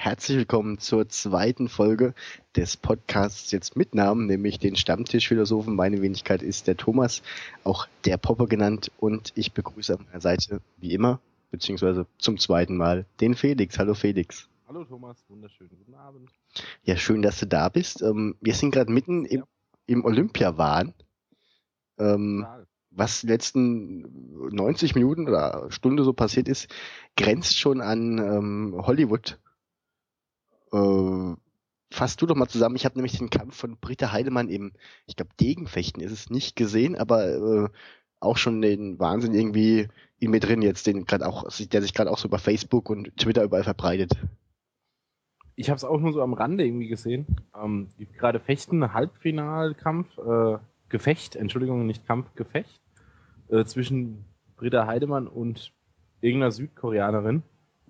herzlich willkommen zur zweiten Folge des Podcasts jetzt mit Namen, nämlich den Stammtischphilosophen. Meine Wenigkeit ist der Thomas, auch der Popper genannt, und ich begrüße an meiner Seite, wie immer, beziehungsweise zum zweiten Mal, den Felix. Hallo Felix. Hallo Thomas, wunderschönen guten Abend. Ja, schön, dass du da bist. Wir sind gerade mitten im Olympiawahn. Was die letzten 90 Minuten oder Stunde so passiert ist, grenzt schon an Hollywood. Fass du doch mal zusammen. Ich habe nämlich den Kampf von Britta Heidemann im, ich glaube, Degenfechten ist es nicht gesehen, aber auch schon den Wahnsinn irgendwie in mir drin jetzt, der sich gerade auch so über Facebook und Twitter überall verbreitet. Ich habe es auch nur so am Rande irgendwie gesehen. Gerade Fechten, Halbfinalkampf, Gefecht, Entschuldigung, nicht Kampf, Gefecht zwischen Britta Heidemann und irgendeiner Südkoreanerin.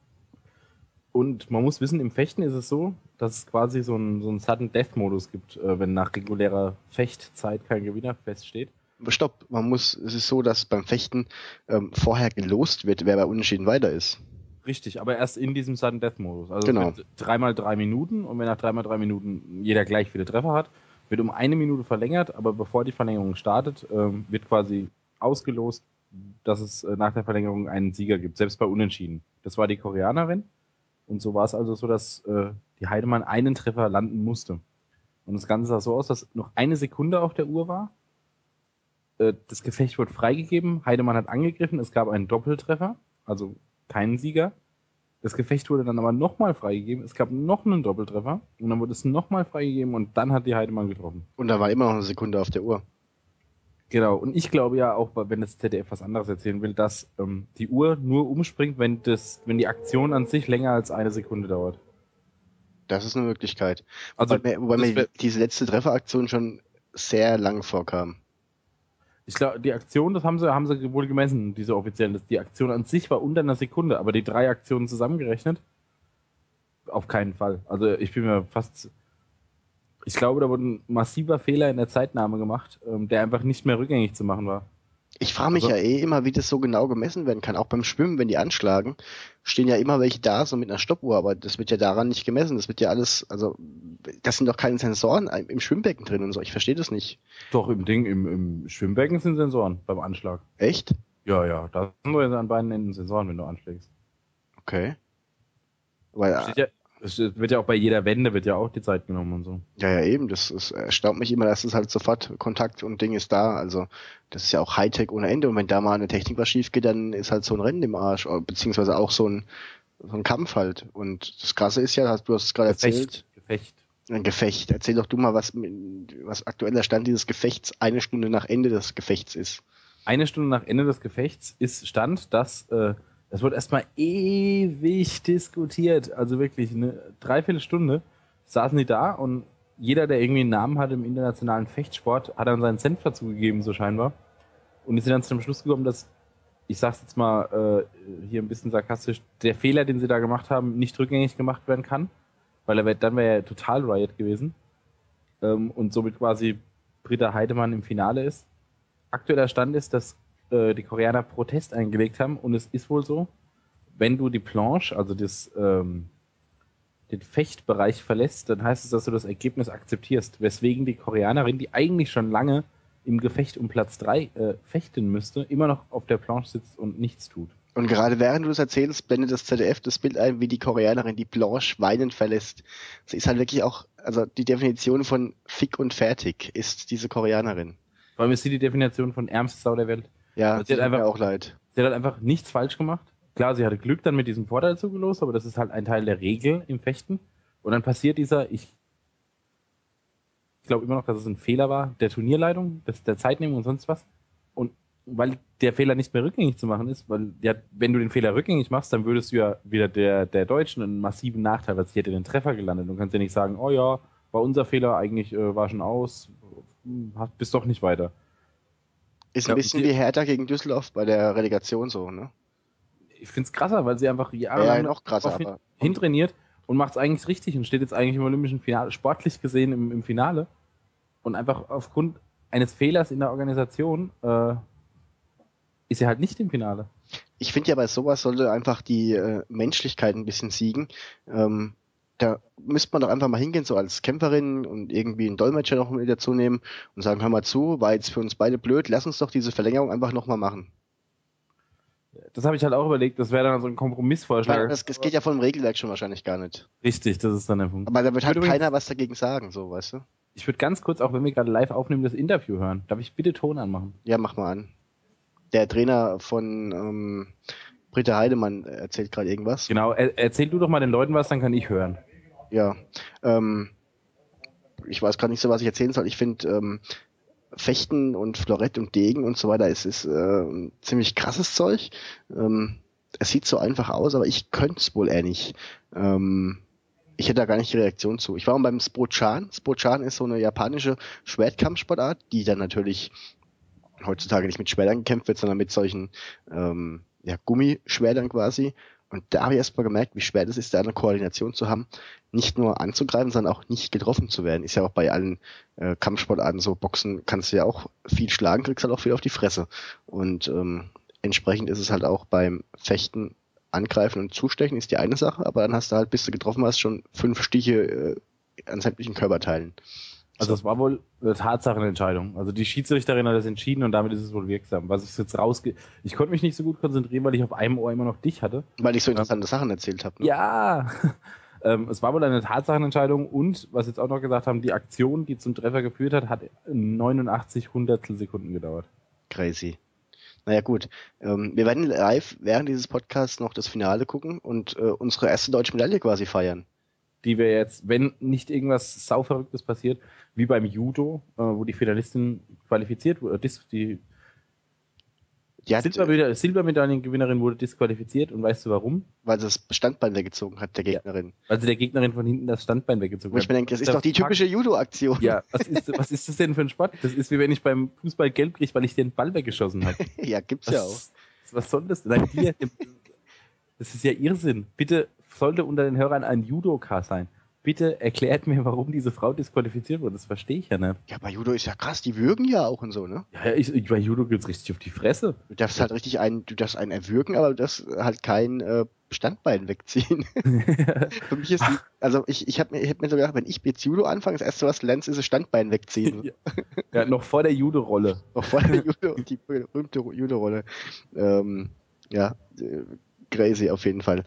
Und man muss wissen, im Fechten ist es so, dass es quasi so einen Sudden-Death-Modus gibt, wenn nach regulärer Fechtzeit kein Gewinner feststeht. Stopp, es ist so, dass beim Fechten vorher gelost wird, wer bei Unentschieden weiter ist. Richtig, aber erst in diesem Sudden-Death-Modus. Also genau. Es wird 3x3 Minuten und wenn nach 3x3 Minuten jeder gleich viele Treffer hat, wird um 1 Minute verlängert, aber bevor die Verlängerung startet, wird quasi ausgelost, dass es nach der Verlängerung einen Sieger gibt, selbst bei Unentschieden. Das war die Koreanerin und so war es also so, dass die Heidemann einen Treffer landen musste. Und das Ganze sah so aus, dass noch 1 Sekunde auf der Uhr war. Das Gefecht wurde freigegeben, Heidemann hat angegriffen, es gab einen Doppeltreffer, also keinen Sieger. Das Gefecht wurde dann aber nochmal freigegeben, es gab noch einen Doppeltreffer und dann wurde es nochmal freigegeben und dann hat die Heidemann getroffen. Und da war immer noch eine Sekunde auf der Uhr. Genau, und ich glaube ja auch, wenn das ZDF was anderes erzählen will, dass die Uhr nur umspringt, wenn die Aktion an sich länger als 1 Sekunde dauert. Das ist eine Möglichkeit. Also, wobei mir diese letzte Trefferaktion schon sehr lang vorkam. Ich glaube, die Aktion, das haben sie wohl gemessen, diese offiziellen. Die Aktion an sich war unter 1 Sekunde, aber die 3 Aktionen zusammengerechnet, auf keinen Fall. Also ich glaube, da wurde ein massiver Fehler in der Zeitnahme gemacht, der einfach nicht mehr rückgängig zu machen war. Ich frage mich immer, wie das so genau gemessen werden kann. Auch beim Schwimmen, wenn die anschlagen, stehen ja immer welche da, so mit einer Stoppuhr, aber das wird ja daran nicht gemessen. Das wird ja alles, also das sind doch keine Sensoren im Schwimmbecken drin und so. Ich verstehe das nicht. Doch, im Schwimmbecken sind Sensoren beim Anschlag. Echt? Ja, da sind wir an beiden Enden Sensoren, wenn du anschlägst. Okay. Es wird ja auch bei jeder Wende wird ja auch die Zeit genommen und so. Ja, eben. Das erstaunt mich immer, dass es halt sofort Kontakt und Ding ist da. Also das ist ja auch Hightech ohne Ende. Und wenn da mal eine Technik was schief geht, dann ist halt so ein Rennen im Arsch. Beziehungsweise auch so ein Kampf halt. Und das Krasse ist ja, du hast es gerade erzählt. Ein Gefecht. Erzähl doch du mal, was aktueller Stand dieses Gefechts 1 Stunde nach Ende des Gefechts ist. 1 Stunde nach Ende des Gefechts ist Stand, dass das wird erstmal ewig diskutiert. Also wirklich eine Dreiviertelstunde saßen die da und jeder, der irgendwie einen Namen hat im internationalen Fechtsport, hat dann seinen Senf dazu gegeben, so scheinbar. Und die sind dann zum Schluss gekommen, dass, ich sag's jetzt mal hier ein bisschen sarkastisch, der Fehler, den sie da gemacht haben, nicht rückgängig gemacht werden kann, weil dann wäre ja total Riot gewesen. Und somit quasi Britta Heidemann im Finale ist. Aktueller Stand ist, dass die Koreaner Protest eingelegt haben und es ist wohl so, wenn du die Planche, also den Fechtbereich verlässt, dann heißt es, dass du das Ergebnis akzeptierst, weswegen die Koreanerin, die eigentlich schon lange im Gefecht um Platz 3 fechten müsste, immer noch auf der Planche sitzt und nichts tut. Und gerade während du das erzählst, blendet das ZDF das Bild ein, wie die Koreanerin die Planche weinend verlässt. Sie ist halt wirklich auch, also die Definition von fick und fertig ist diese Koreanerin. Vor allem ist sie die Definition von ärmste Sau der Welt. Ja, sie tut mir auch leid. Sie hat einfach nichts falsch gemacht. Klar, sie hatte Glück dann mit diesem Vorteil zugelost, aber das ist halt ein Teil der Regel im Fechten. Und dann passiert ich glaube immer noch, dass es ein Fehler war, der Turnierleitung, der Zeitnehmung und sonst was. Und weil der Fehler nicht mehr rückgängig zu machen ist, weil wenn du den Fehler rückgängig machst, dann würdest du ja wieder der Deutschen einen massiven Nachteil, weil sie hätte den Treffer gelandet. Du kannst ja nicht sagen, oh ja, war unser Fehler, eigentlich war schon aus, bist doch nicht weiter. Ist ein bisschen wie Hertha gegen Düsseldorf bei der Relegation so, ne? Ich find's krasser, weil sie einfach jahrelang noch krasser, hintrainiert und macht's eigentlich richtig und steht jetzt eigentlich im Olympischen Finale, sportlich gesehen im Finale. Und einfach aufgrund eines Fehlers in der Organisation ist sie halt nicht im Finale. Ich finde ja, bei sowas sollte einfach die Menschlichkeit ein bisschen siegen. Da müsste man doch einfach mal hingehen, so als Kämpferin und irgendwie einen Dolmetscher noch mit dazu nehmen und sagen, hör mal zu, war jetzt für uns beide blöd, lass uns doch diese Verlängerung einfach nochmal machen. Das habe ich halt auch überlegt, das wäre dann so ein Kompromissvorschlag. Das geht ja von dem Regelwerk schon wahrscheinlich gar nicht. Richtig, das ist dann der Punkt. Aber da wird halt keiner was dagegen sagen, so, weißt du? Ich würde ganz kurz, auch wenn wir gerade live aufnehmen, das Interview hören. Darf ich bitte Ton anmachen? Ja, mach mal an. Der Trainer von Britta Heidemann erzählt gerade irgendwas. Genau, erzähl du doch mal den Leuten was, dann kann ich hören. Ja, ich weiß gerade nicht so, was ich erzählen soll. Ich finde, Fechten und Florett und Degen und so weiter, es ist ziemlich krasses Zeug. Es sieht so einfach aus, aber ich könnte es wohl eher nicht. Ich hätte da gar nicht die Reaktion zu. Ich war mal beim Spochan. Spochan ist so eine japanische Schwertkampfsportart, die dann natürlich heutzutage nicht mit Schwertern gekämpft wird, sondern mit solchen Gummischwertern quasi. Und da habe ich erst mal gemerkt, wie schwer das ist, da eine Koordination zu haben, nicht nur anzugreifen, sondern auch nicht getroffen zu werden. Ist ja auch bei allen Kampfsportarten so. Boxen kannst du ja auch viel schlagen, kriegst halt auch viel auf die Fresse. Und entsprechend ist es halt auch beim Fechten, Angreifen und Zustechen ist die eine Sache, aber dann hast du halt, bis du getroffen hast, schon 5 Stiche an sämtlichen Körperteilen. Also es war wohl eine Tatsachenentscheidung. Also die Schiedsrichterin hat das entschieden und damit ist es wohl wirksam. Was ich jetzt ich konnte mich nicht so gut konzentrieren, weil ich auf einem Ohr immer noch dich hatte. Weil ich so interessante Sachen erzählt habe. Ne? Ja, es war wohl eine Tatsachenentscheidung und, was jetzt auch noch gesagt haben, die Aktion, die zum Treffer geführt hat, hat 89 Hundertstelsekunden gedauert. Crazy. Naja gut, wir werden live während dieses Podcasts noch das Finale gucken und unsere erste deutsche Medaille quasi feiern. Die wir jetzt, wenn nicht irgendwas Sauverrücktes passiert, wie beim Judo, wo die Finalistin qualifiziert wurde, die Silbermedaillengewinnerin wurde disqualifiziert und weißt du warum? Weil sie das Standbein weggezogen hat, der Gegnerin. Ja, weil sie der Gegnerin von hinten das Standbein weggezogen hat. Wo ich mir denke, das ist doch die typische Judo-Aktion. Ja, was ist das denn für ein Sport? Das ist wie wenn ich beim Fußball gelb kriege, weil ich den Ball weggeschossen habe. Ja, gibt's ja auch. Was soll das denn? Das ist ja Irrsinn. Bitte, sollte unter den Hörern ein Judoka sein. Bitte erklärt mir, warum diese Frau disqualifiziert wurde. Das verstehe ich ja nicht. Ja, bei Judo ist ja krass, die würgen ja auch und so, ne? Ja, bei Judo geht's richtig auf die Fresse. Du darfst halt richtig du darfst einen erwürgen, aber du darfst halt kein Standbein wegziehen. Für mich ist ich hab mir so gedacht, wenn ich jetzt Judo anfange, das erste, was du lernst, ist das Standbein wegziehen. Ja, noch vor der Judo-Rolle. Noch vor der die berühmte Judo-Rolle. Crazy auf jeden Fall.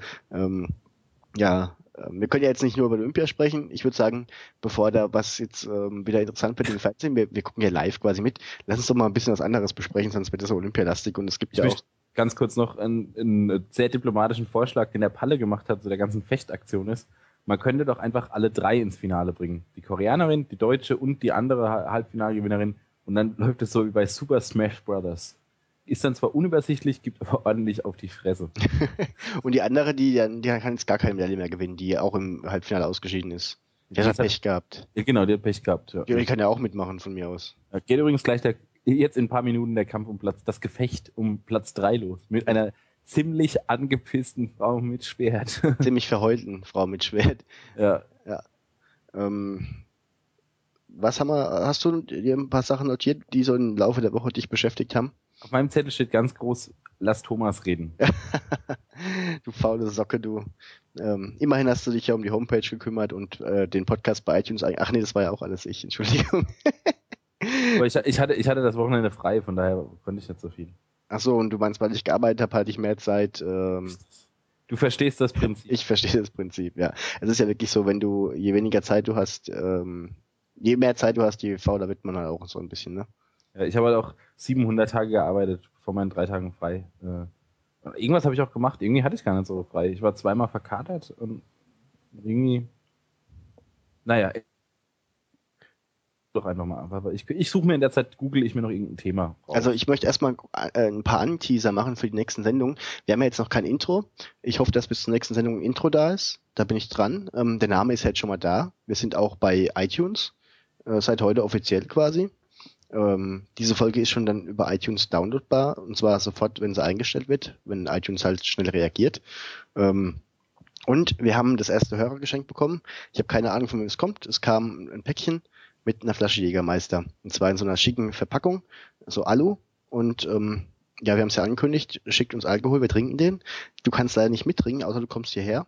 Wir können ja jetzt nicht nur über Olympia sprechen. Ich würde sagen, bevor da was jetzt wieder interessant wird im Fernsehen, wir gucken ja live quasi mit, lass uns doch mal ein bisschen was anderes besprechen, sonst wird das so olympialastig und es gibt ja auch... Ganz kurz noch einen sehr diplomatischen Vorschlag, den der Palle gemacht hat zu der ganzen Fechtaktion ist, man könnte doch einfach alle 3 ins Finale bringen. Die Koreanerin, die Deutsche und die andere Halbfinalgewinnerin und dann läuft es so wie bei Super Smash Brothers. Ist dann zwar unübersichtlich, gibt aber ordentlich auf die Fresse. Und die andere, die kann jetzt gar keine Medaille mehr gewinnen, die auch im Halbfinale ausgeschieden ist. Die hat Pech gehabt. Ja, genau, die hat Pech gehabt. Ja. Die kann ja auch mitmachen von mir aus. Geht übrigens gleich jetzt in ein paar Minuten der Kampf das Gefecht um Platz 3 los. Mit einer ziemlich angepissten Frau mit Schwert. Ziemlich verheulten Frau mit Schwert. Ja. Hast du dir ein paar Sachen notiert, die so im Laufe der Woche dich beschäftigt haben? Auf meinem Zettel steht ganz groß, lass Thomas reden. Du faule Socke, du. Immerhin hast du dich ja um die Homepage gekümmert und den Podcast bei iTunes. Ach nee, das war ja auch alles ich, Entschuldigung. Aber ich hatte das Wochenende frei, von daher konnte ich nicht so viel. Ach so, und du meinst, weil ich gearbeitet habe, hatte ich mehr Zeit. Du verstehst das Prinzip. Ich verstehe das Prinzip, ja. Es ist ja wirklich so, je weniger Zeit du hast, je mehr Zeit du hast, je fauler wird man halt auch so ein bisschen, ne? Ja, ich habe halt auch 700 Tage gearbeitet, vor meinen 3 Tagen frei. Irgendwas habe ich auch gemacht, irgendwie hatte ich gar nicht so frei. Ich war 2-mal verkatert und irgendwie, naja, doch einfach mal. Aber ich suche mir in der Zeit, google ich mir noch irgendein Thema raus. Also ich möchte erstmal ein paar Anteaser machen für die nächsten Sendungen. Wir haben ja jetzt noch kein Intro. Ich hoffe, dass bis zur nächsten Sendung ein Intro da ist. Da bin ich dran. Der Name ist jetzt schon mal da. Wir sind auch bei iTunes, seit heute offiziell quasi. Diese Folge ist schon dann über iTunes downloadbar und zwar sofort, wenn sie eingestellt wird, wenn iTunes halt schnell reagiert. Und wir haben das erste Hörergeschenk bekommen. Ich habe keine Ahnung, von wem es kommt. Es kam ein Päckchen mit einer Flasche Jägermeister. Und zwar in so einer schicken Verpackung, so Alu. Und wir haben es ja angekündigt, schickt uns Alkohol, wir trinken den. Du kannst leider nicht mittrinken, außer du kommst hierher.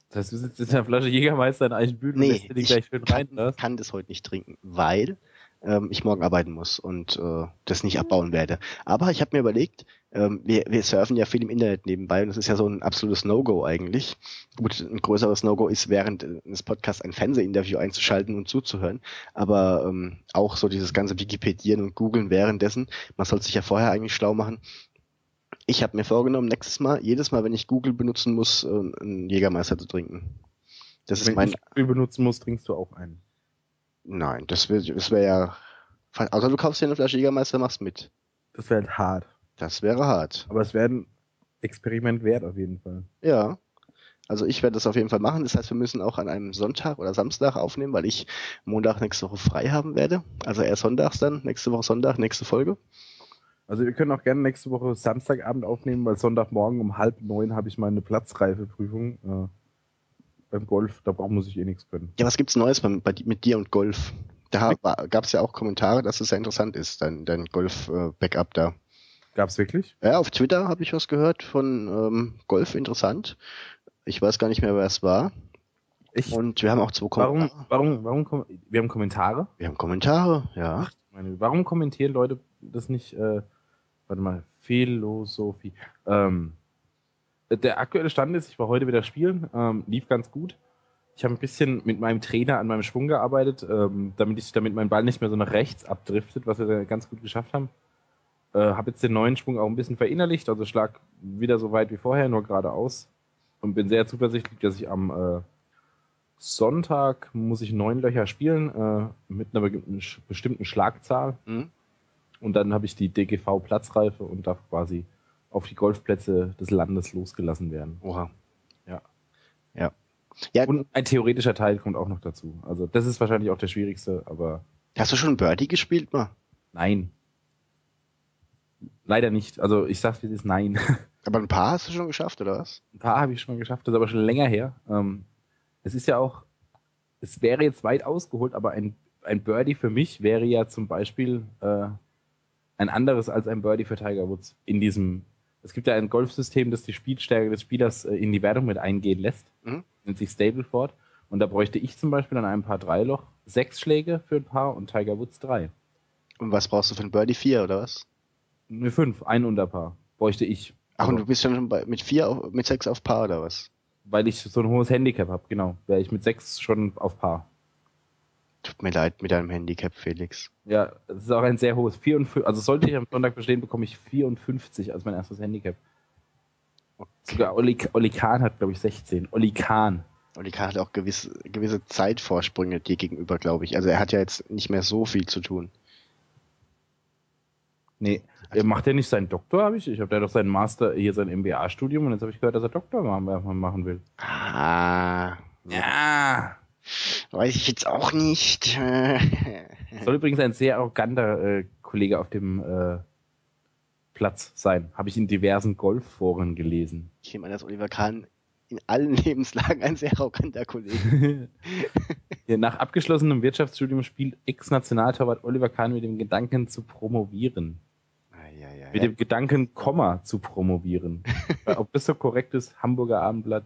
Das heißt, du sitzt in der Flasche Jägermeister in Eichenbüttel und lässt dir die gleich schön rein, ne? Ich kann das heute nicht trinken, weil ich morgen arbeiten muss und das nicht abbauen werde. Aber ich habe mir überlegt, wir surfen ja viel im Internet nebenbei und das ist ja so ein absolutes No-Go eigentlich. Gut, ein größeres No-Go ist, während des Podcasts ein Fernsehinterview einzuschalten und zuzuhören, aber auch so dieses ganze Wikipedieren und Googlen währenddessen, man soll sich ja vorher eigentlich schlau machen. Ich habe mir vorgenommen, nächstes Mal, jedes Mal, wenn ich Google benutzen muss, einen Jägermeister zu trinken. Das ist Wenn mein... ich Google benutzen muss, trinkst du auch einen. Nein, das wär ja... Außer du kaufst dir eine Flasche Jägermeister, machst mit. Das wäre halt hart. Das wäre hart. Aber es wäre ein Experiment wert auf jeden Fall. Ja, also ich werde das auf jeden Fall machen. Das heißt, wir müssen auch an einem Sonntag oder Samstag aufnehmen, weil ich Montag nächste Woche frei haben werde. Also eher sonntags dann, nächste Woche Sonntag, nächste Folge. Also wir können auch gerne nächste Woche Samstagabend aufnehmen, weil Sonntagmorgen um 8:30 habe ich meine Platzreifeprüfung beim Golf. Da muss ich eh nichts können. Ja, was gibt's Neues mit dir und Golf? Da gab's ja auch Kommentare, dass es sehr interessant ist, dein Golf-Backup da. Gab's wirklich? Ja, auf Twitter habe ich was gehört von Golf interessant. Ich weiß gar nicht mehr, wer es war. Echt? Und wir haben auch 2 Kommentare. Wir haben Kommentare? Wir haben Kommentare, ja. Warum kommentieren Leute das nicht? Warte mal, Philosophie. Der aktuelle Stand ist, ich war heute wieder spielen, lief ganz gut. Ich habe ein bisschen mit meinem Trainer an meinem Schwung gearbeitet, damit mein Ball nicht mehr so nach rechts abdriftet, was wir ganz gut geschafft haben. Habe jetzt den neuen Schwung auch ein bisschen verinnerlicht, also schlag wieder so weit wie vorher, nur geradeaus. Und bin sehr zuversichtlich, dass ich am Sonntag muss ich 9 Löcher spielen, mit einer bestimmten Schlagzahl. Mhm. Und dann habe ich die DGV-Platzreife und darf quasi auf die Golfplätze des Landes losgelassen werden. Oha. Ja. Ja. Ja. Und ein theoretischer Teil kommt auch noch dazu. Also das ist wahrscheinlich auch der schwierigste, aber... Hast du schon Birdie gespielt mal? Nein. Leider nicht. Also ich sag's, wie es ist, nein. Aber ein paar hast du schon geschafft, oder was? Ein paar habe ich schon mal geschafft, das ist aber schon länger her. Es ist ja auch... Es wäre jetzt weit ausgeholt, aber ein Birdie für mich wäre ja zum Beispiel ein anderes als ein Birdie für Tiger Woods. Es gibt ja ein Golfsystem, das die Spielstärke des Spielers in die Wertung mit eingehen lässt. Mhm. Nennt sich Stableford. Und da bräuchte ich zum Beispiel an einem Paar 3-Loch 6 Schläge für ein Paar und Tiger Woods 3. Und was brauchst du für ein Birdie? 4, oder was? Ne, 5, ein Unterpaar bräuchte ich. Ach, und du bist schon mit 6 auf Paar, oder was? Weil ich so ein hohes Handicap habe, genau. Wäre ich mit 6 schon auf Paar. Tut mir leid mit deinem Handicap, Felix. Ja, es ist auch ein sehr hohes. 54, also sollte ich am Sonntag bestehen, bekomme ich 54 als mein erstes Handicap. Okay. Sogar Olli Kahn hat, glaube ich, 16. Olli Kahn hat auch gewisse Zeitvorsprünge dir gegenüber, glaube ich. Also er hat ja jetzt nicht mehr so viel zu tun. Nee, macht er nicht seinen Doktor, Ich habe da doch seinen Master, hier sein MBA-Studium und jetzt habe ich gehört, dass er Doktor machen will. Ah. Ja. Weiß ich jetzt auch nicht. Soll übrigens ein sehr arroganter Kollege auf dem Platz sein. Habe ich in diversen Golfforen gelesen. Ich nehme an, dass Oliver Kahn in allen Lebenslagen ein sehr arroganter Kollege. Ja, nach abgeschlossenem Wirtschaftsstudium spielt Ex-Nationaltorwart Oliver Kahn mit dem Gedanken zu promovieren. Mit dem Gedanken, zu promovieren. Ob das so korrekt ist, Hamburger Abendblatt.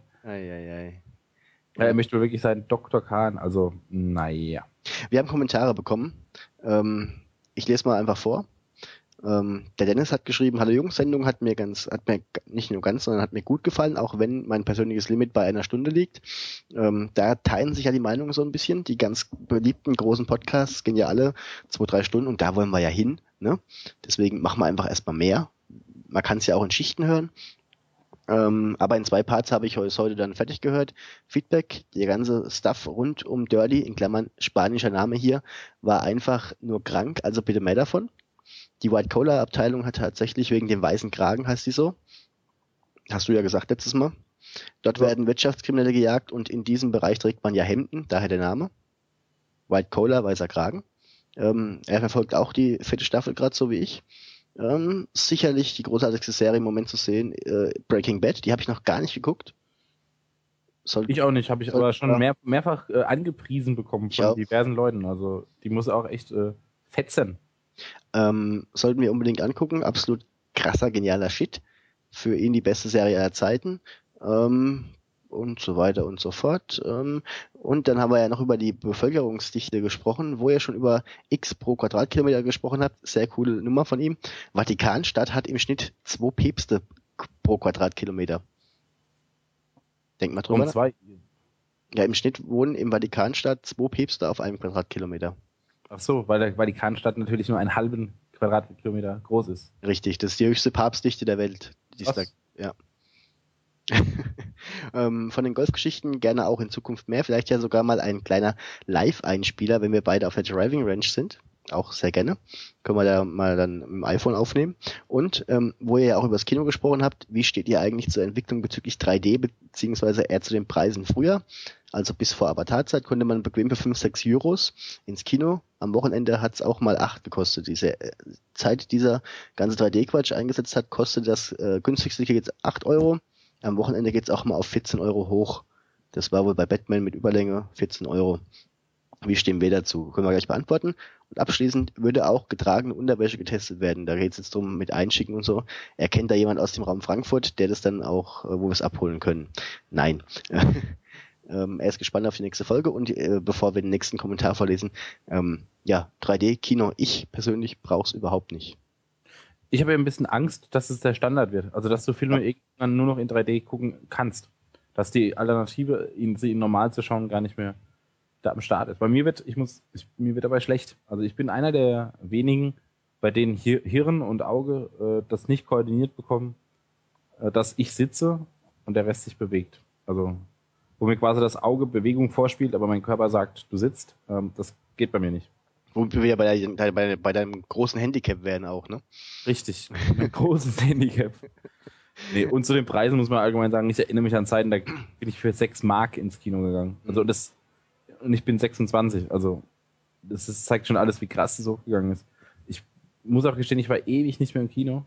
Er möchte wirklich sein Dr. Kahn, also naja. Wir haben Kommentare bekommen. Ich lese mal einfach vor. Der Dennis hat geschrieben, hallo Jungs, Sendung hat mir nicht nur ganz, sondern hat mir gut gefallen, auch wenn mein persönliches Limit bei 1 Stunde liegt. Da teilen sich ja die Meinungen so ein bisschen. Die ganz beliebten großen Podcasts gehen ja alle 2-3 Stunden und da wollen wir ja hin. Ne? Deswegen machen wir einfach erstmal mehr. Man kann es ja auch in Schichten hören. Aber in 2 Parts habe ich heute dann fertig gehört. Feedback, der ganze Stuff rund um Dirty, in Klammern spanischer Name hier, war einfach nur krank, also bitte mehr davon. Die White Collar Abteilung hat tatsächlich wegen dem weißen Kragen, heißt die so. Hast du ja gesagt letztes Mal. Dort werden Wirtschaftskriminelle gejagt und in diesem Bereich trägt man ja Hemden, daher der Name. White Collar, weißer Kragen. Er verfolgt auch die 4. Staffel gerade so wie ich. Sicherlich die großartigste Serie im Moment zu sehen, Breaking Bad, die habe ich noch gar nicht geguckt. Ich auch nicht, habe ich aber schon mehrfach angepriesen bekommen von diversen Leuten. Also die muss auch echt fetzen. Sollten wir unbedingt angucken. Absolut krasser, genialer Shit. Für ihn die beste Serie aller Zeiten. und so weiter und so fort. Und dann haben wir ja noch über die Bevölkerungsdichte gesprochen, wo ihr schon über X pro Quadratkilometer gesprochen habt. Sehr coole Nummer von ihm. Vatikanstadt hat im Schnitt 2 Päpste pro Quadratkilometer. Denk mal drüber nach. 2. Ja, im Schnitt wohnen im Vatikanstadt 2 Päpste auf einem Quadratkilometer. Ach so, weil der Vatikanstadt natürlich nur einen halben Quadratkilometer groß ist. Richtig, das ist die höchste Papstdichte der Welt. Ja. Von den Golfgeschichten gerne auch in Zukunft mehr. Vielleicht ja sogar mal ein kleiner Live-Einspieler, wenn wir beide auf der Driving Range sind. Auch sehr gerne. Können wir da mal dann mit dem iPhone aufnehmen. Und wo ihr ja auch über das Kino gesprochen habt, wie steht ihr eigentlich zur Entwicklung bezüglich 3D, beziehungsweise eher zu den Preisen früher? Also bis vor Avatar-Zeit konnte man bequem für 5, 6 Euros ins Kino. Am Wochenende hat es auch mal 8 gekostet. Diese Zeit, dieser ganze 3D-Quatsch eingesetzt hat, kostet das günstigste Ticket jetzt 8 Euro. Am Wochenende geht es auch mal auf 14 Euro hoch. Das war wohl bei Batman mit Überlänge 14 Euro. Wie stehen wir dazu? Können wir gleich beantworten. Und abschließend würde auch getragene Unterwäsche getestet werden. Da geht es jetzt drum mit Einschicken und so. Erkennt da jemand aus dem Raum Frankfurt, der das dann auch, wo wir es abholen können? Nein. Er ist gespannt auf die nächste Folge und bevor wir den nächsten Kommentar vorlesen, 3D-Kino, ich persönlich brauche es überhaupt nicht. Ich habe ja ein bisschen Angst, dass es der Standard wird. Also, dass du Filme irgendwann nur noch in 3D gucken kannst. Dass die Alternative, sie normal zu schauen, gar nicht mehr da am Start ist. Bei mir wird dabei schlecht. Also, ich bin einer der wenigen, bei denen Hirn und Auge das nicht koordiniert bekommen, dass ich sitze und der Rest sich bewegt. Also, wo mir quasi das Auge Bewegung vorspielt, aber mein Körper sagt, du sitzt. Das geht bei mir nicht. Womit wir ja bei deinem großen Handicap wären auch, ne? Richtig, ein großes Handicap. Nee, und zu den Preisen muss man allgemein sagen, ich erinnere mich an Zeiten, da bin ich für 6 Mark ins Kino gegangen. Also und ich bin 26, also das zeigt schon alles, wie krass das hochgegangen ist. Ich muss auch gestehen, ich war ewig nicht mehr im Kino.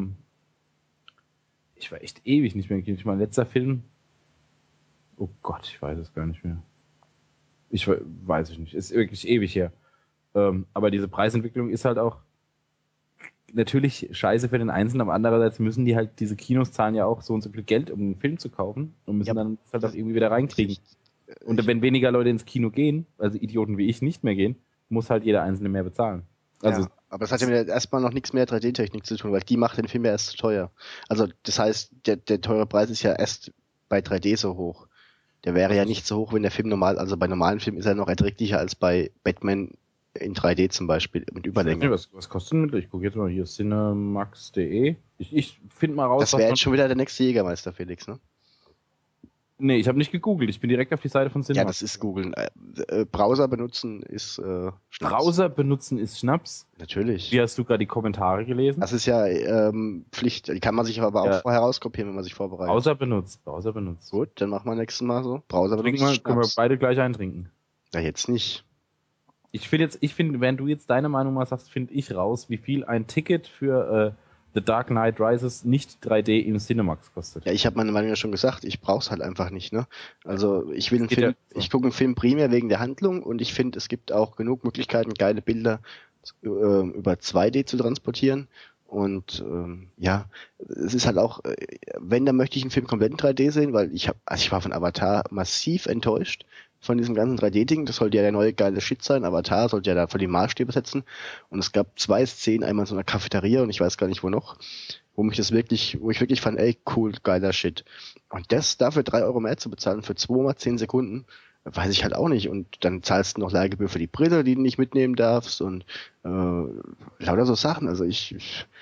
Ich war echt ewig nicht mehr im Kino. Mein letzter Film, oh Gott, ich weiß es gar nicht mehr. Weiß ich nicht, ist wirklich ewig her. Aber diese Preisentwicklung ist halt auch natürlich scheiße für den Einzelnen, aber andererseits müssen die halt, diese Kinos zahlen ja auch so und so viel Geld, um einen Film zu kaufen und müssen dann das halt auch irgendwie wieder reinkriegen. Und wenn weniger Leute ins Kino gehen, also Idioten wie ich nicht mehr gehen, muss halt jeder Einzelne mehr bezahlen. Also, ja, aber das hat ja erstmal noch nichts mehr 3D-Technik zu tun, weil die macht den Film ja erst zu teuer. Also das heißt, der teure Preis ist ja erst bei 3D so hoch. Der wäre ja nicht so hoch, wenn der Film also bei normalen Filmen ist er noch erträglicher als bei Batman in 3D zum Beispiel, mit Überlänge. Was kostet denn mit? Ich gucke jetzt mal hier cinemax.de. Ich finde mal raus, das wäre jetzt schon wieder der nächste Jägermeister, Felix, ne? Nee, ich habe nicht gegoogelt. Ich bin direkt auf die Seite von Cinemax. Ja, das ist googeln. Browser benutzen ist Schnaps. Browser benutzen ist Schnaps? Natürlich. Wie hast du gerade die Kommentare gelesen? Das ist ja Pflicht. Die kann man sich aber auch vorher rauskopieren, wenn man sich vorbereitet. Browser benutzt. Gut, dann machen wir nächstes Mal so. Browser benutzt. Können wir beide gleich eintrinken. Ja, jetzt nicht. Ich finde, wenn du jetzt deine Meinung mal sagst, finde ich raus, wie viel ein Ticket für The Dark Knight Rises nicht 3D im Cinemax kostet. Ja, ich habe meine Meinung ja schon gesagt, ich brauch's halt einfach nicht, ne? Also ich will einen Film, ich gucke einen Film primär wegen der Handlung und ich finde, es gibt auch genug Möglichkeiten, geile Bilder über 2D zu transportieren. Und es ist halt auch, wenn, dann möchte ich einen Film komplett in 3D sehen, weil ich war von Avatar massiv enttäuscht von diesem ganzen 3D-Ding. Das sollte ja der neue geile Shit sein. Avatar sollte ja da voll die Maßstäbe setzen. Und es gab 2 Szenen, einmal in so einer Cafeteria und ich weiß gar nicht wo noch, wo ich wirklich fand, ey, cool, geiler Shit. Und das dafür 3 Euro mehr zu bezahlen für 2 mal 10 Sekunden, weiß ich halt auch nicht. Und dann zahlst du noch Leihgebühr für die Brille, die du nicht mitnehmen darfst und lauter so Sachen. Also ich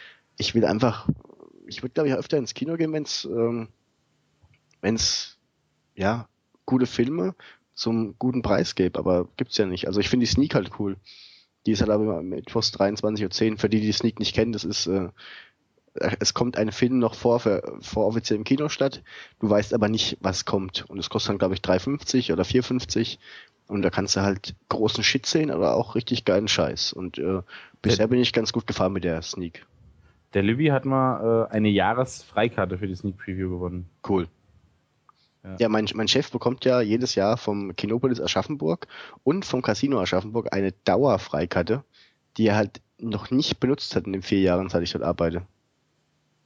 würde glaube ich öfter ins Kino gehen, wenn's gute Filme zum guten Preis gäbe, aber gibt's ja nicht. Also ich finde die Sneak halt cool. Die ist halt aber mit fast 23:10 Uhr. Für die Sneak nicht kennen, das ist es kommt ein Film noch vor offiziell im Kino statt. Du weißt aber nicht, was kommt. Und es kostet dann, glaube ich, 3,50 oder 4,50. Und da kannst du halt großen Shit sehen, aber auch richtig geilen Scheiß. Und bisher bin ich ganz gut gefahren mit der Sneak. Der Libby hat mal eine Jahresfreikarte für die Sneak Preview gewonnen. Cool. Ja, mein Chef bekommt ja jedes Jahr vom Kinopolis Aschaffenburg und vom Casino Aschaffenburg eine Dauerfreikarte, die er halt noch nicht benutzt hat in den 4 Jahren, seit ich dort arbeite.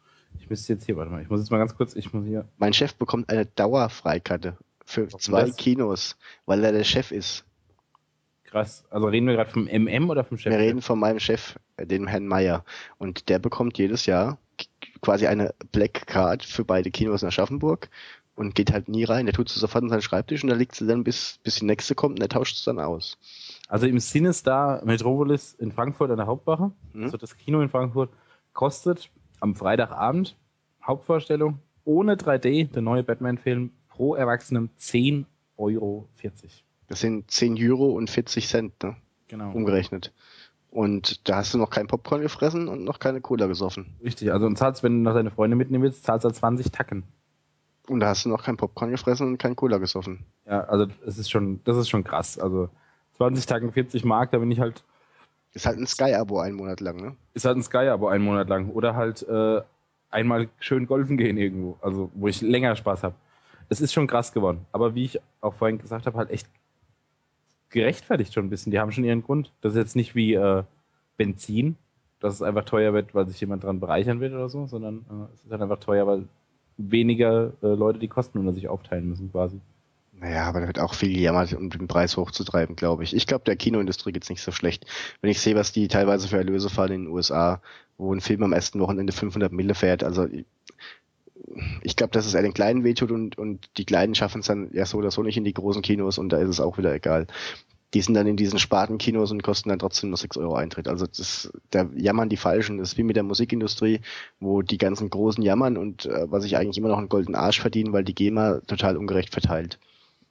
Ich müsste jetzt hier, warte mal, ich muss jetzt mal ganz kurz, ich muss hier. Mein Chef bekommt eine Dauerfreikarte für Warum 2 das? Kinos, weil er der Chef ist. Krass. Also reden wir gerade vom MM oder vom Chef? Wir reden von meinem Chef, dem Herrn Meier. Und der bekommt jedes Jahr quasi eine Black Card für beide Kinos in Aschaffenburg und geht halt nie rein. Der tut sie sofort an seinen Schreibtisch und da liegt sie dann bis die nächste kommt und der tauscht es dann aus. Also im CineStar Metropolis in Frankfurt an der Hauptwache, also das Kino in Frankfurt, kostet am Freitagabend Hauptvorstellung ohne 3D, der neue Batman-Film, pro Erwachsenen 10,40 €. Das sind 10 Euro und 40 Cent, ne? Genau. Umgerechnet. Und da hast du noch kein Popcorn gefressen und noch keine Cola gesoffen. Richtig, also und zahlst, wenn du noch deine Freunde mitnehmen willst, zahlst du 20 Tacken. Und da hast du noch kein Popcorn gefressen und kein Cola gesoffen. Ja, also das ist schon krass. Also 20 Tacken, 40 Mark, da bin ich halt. Ist halt ein Sky-Abo 1 Monat lang, ne? Ist halt ein Sky-Abo 1 Monat lang. Oder halt einmal schön golfen gehen irgendwo, also wo ich länger Spaß habe. Es ist schon krass geworden. Aber wie ich auch vorhin gesagt habe, halt echt gerechtfertigt schon ein bisschen. Die haben schon ihren Grund. Das ist jetzt nicht wie Benzin, dass es einfach teuer wird, weil sich jemand dran bereichern wird oder so, sondern es ist halt einfach teuer, weil weniger Leute die Kosten unter sich aufteilen müssen quasi. Naja, aber da wird auch viel gejammert, um den Preis hochzutreiben, glaube ich. Ich glaube, der Kinoindustrie geht's nicht so schlecht. Wenn ich sehe, was die teilweise für Erlöse fallen in den USA, wo ein Film am ersten Wochenende 500 Mille fährt, also ich glaube, dass es eher den Kleinen wehtut und die Kleinen schaffen es dann ja so oder so nicht in die großen Kinos und da ist es auch wieder egal. Die sind dann in diesen Spartenkinos und kosten dann trotzdem nur 6 € Eintritt. Also da jammern die Falschen. Das ist wie mit der Musikindustrie, wo die ganzen Großen jammern und was ich eigentlich immer noch einen goldenen Arsch verdienen, weil die GEMA total ungerecht verteilt.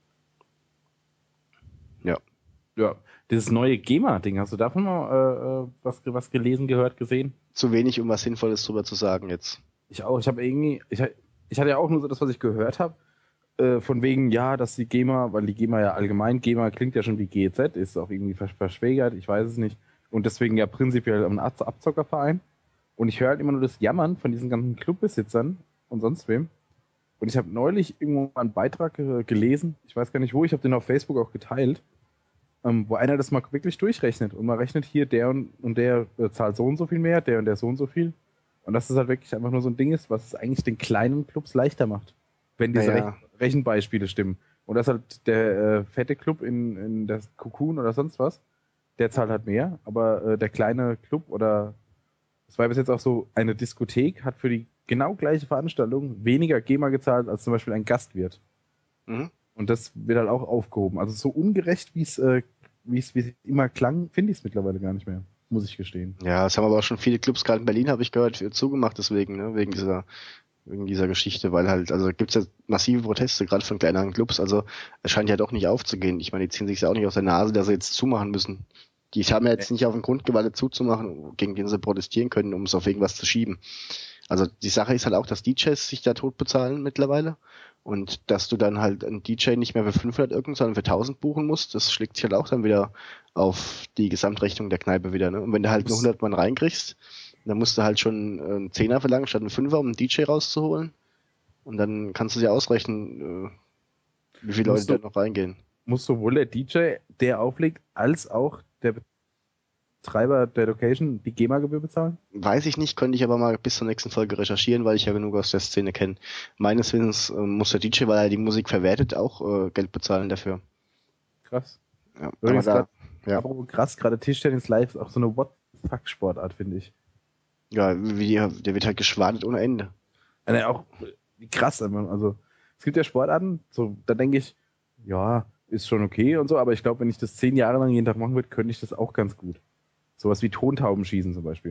Ja. Ja, dieses neue GEMA-Ding, hast du davon mal was gelesen, gehört, gesehen? Zu wenig, um was Sinnvolles drüber zu sagen jetzt. Ich auch. Ich hatte ja auch nur so das, was ich gehört habe, von wegen, ja, dass die GEMA, weil die GEMA ja allgemein, GEMA klingt ja schon wie GEZ, ist auch irgendwie verschwägert, ich weiß es nicht. Und deswegen ja prinzipiell ein Abzockerverein. Und ich höre halt immer nur das Jammern von diesen ganzen Clubbesitzern und sonst wem. Und ich habe neulich irgendwo mal einen Beitrag gelesen, ich weiß gar nicht wo, ich habe den auf Facebook auch geteilt, wo einer das mal wirklich durchrechnet. Und man rechnet hier, der und der zahlt so und so viel mehr, der und der so und so viel. Und dass das halt wirklich einfach nur so ein Ding ist, was es eigentlich den kleinen Clubs leichter macht. Wenn diese Rechenbeispiele stimmen. Und dass halt der fette Club in der Cocoon oder sonst was, der zahlt halt mehr, aber der kleine Club oder das war bis jetzt auch so, eine Diskothek hat für die genau gleiche Veranstaltung weniger GEMA gezahlt als zum Beispiel ein Gastwirt. Mhm. Und das wird halt auch aufgehoben. Also so ungerecht, wie es immer klang, finde ich es mittlerweile gar nicht mehr, muss ich gestehen. Ja, es haben aber auch schon viele Clubs, gerade in Berlin habe ich gehört, zugemacht deswegen, ne, wegen dieser Geschichte, weil halt, also gibt's ja massive Proteste, gerade von kleineren Clubs, also es scheint ja doch nicht aufzugehen. Ich meine, die ziehen sich ja auch nicht aus der Nase, dass sie jetzt zumachen müssen. Die haben ja jetzt nicht auf den Grund gewalt zuzumachen, gegen den sie protestieren können, um es auf irgendwas zu schieben. Also die Sache ist halt auch, dass DJs sich da tot bezahlen mittlerweile und dass du dann halt einen DJ nicht mehr für 500 irgend, sondern für 1000 buchen musst, das schlägt sich halt auch dann wieder auf die Gesamtrechnung der Kneipe wieder, ne? Und wenn du halt nur 100 Mann reinkriegst, dann musst du halt schon einen Zehner verlangen, statt einen Fünfer, um einen DJ rauszuholen. Und dann kannst du dir ausrechnen, wie viele Leute da noch reingehen. Muss sowohl der DJ, der auflegt, als auch der Betreiber der Location die GEMA-Gebühr bezahlen? Weiß ich nicht, könnte ich aber mal bis zur nächsten Folge recherchieren, weil ich ja genug aus der Szene kenne. Meines Wissens muss der DJ, weil er die Musik verwertet, auch Geld bezahlen dafür. Krass. Ja, Übrigens aber da, aber krass, gerade Tischtennis live ist auch so eine What-the-fuck-Sportart, finde ich. ja, der wird halt geschwadet ohne Ende. Also auch krass, also es gibt ja Sportarten, so da denke ich, ja, ist schon okay und so, aber ich glaube, wenn ich das 10 Jahre lang jeden Tag machen würde, könnte ich das auch ganz gut. Sowas wie Tontaubenschießen zum Beispiel.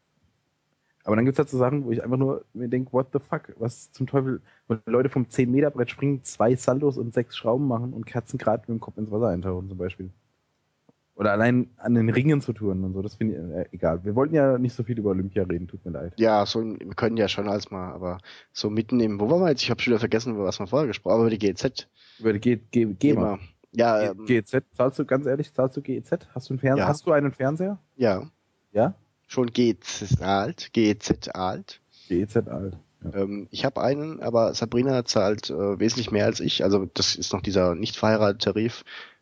Aber dann gibt es halt so Sachen, wo ich einfach nur mir denke, what the fuck, was zum Teufel, wenn Leute vom 10-Meter-Brett springen, 2 Saltos und 6 Schrauben machen und Kerzengrad mit dem Kopf ins Wasser eintauchen zum Beispiel. Oder allein an den Ringen zu touren und so, das finde ich egal. Wir wollten ja nicht so viel über Olympia reden, tut mir leid. Ja, so, wir können ja schon als mal, aber so mitten im, wo waren wir jetzt? Ich habe schon wieder vergessen, was wir vorher gesprochen haben, über die GEZ. Über die GEMA. Ja, GEZ, zahlst du, ganz ehrlich, zahlst du GEZ? Hast du einen Fernseher? Ja. Hast du einen Fernseher? Ja, Ja? schon GEZ alt. GEZ alt. Ja. Ich habe einen, aber Sabrina zahlt wesentlich mehr als ich. Also das ist noch dieser nicht verheiratete Tarif.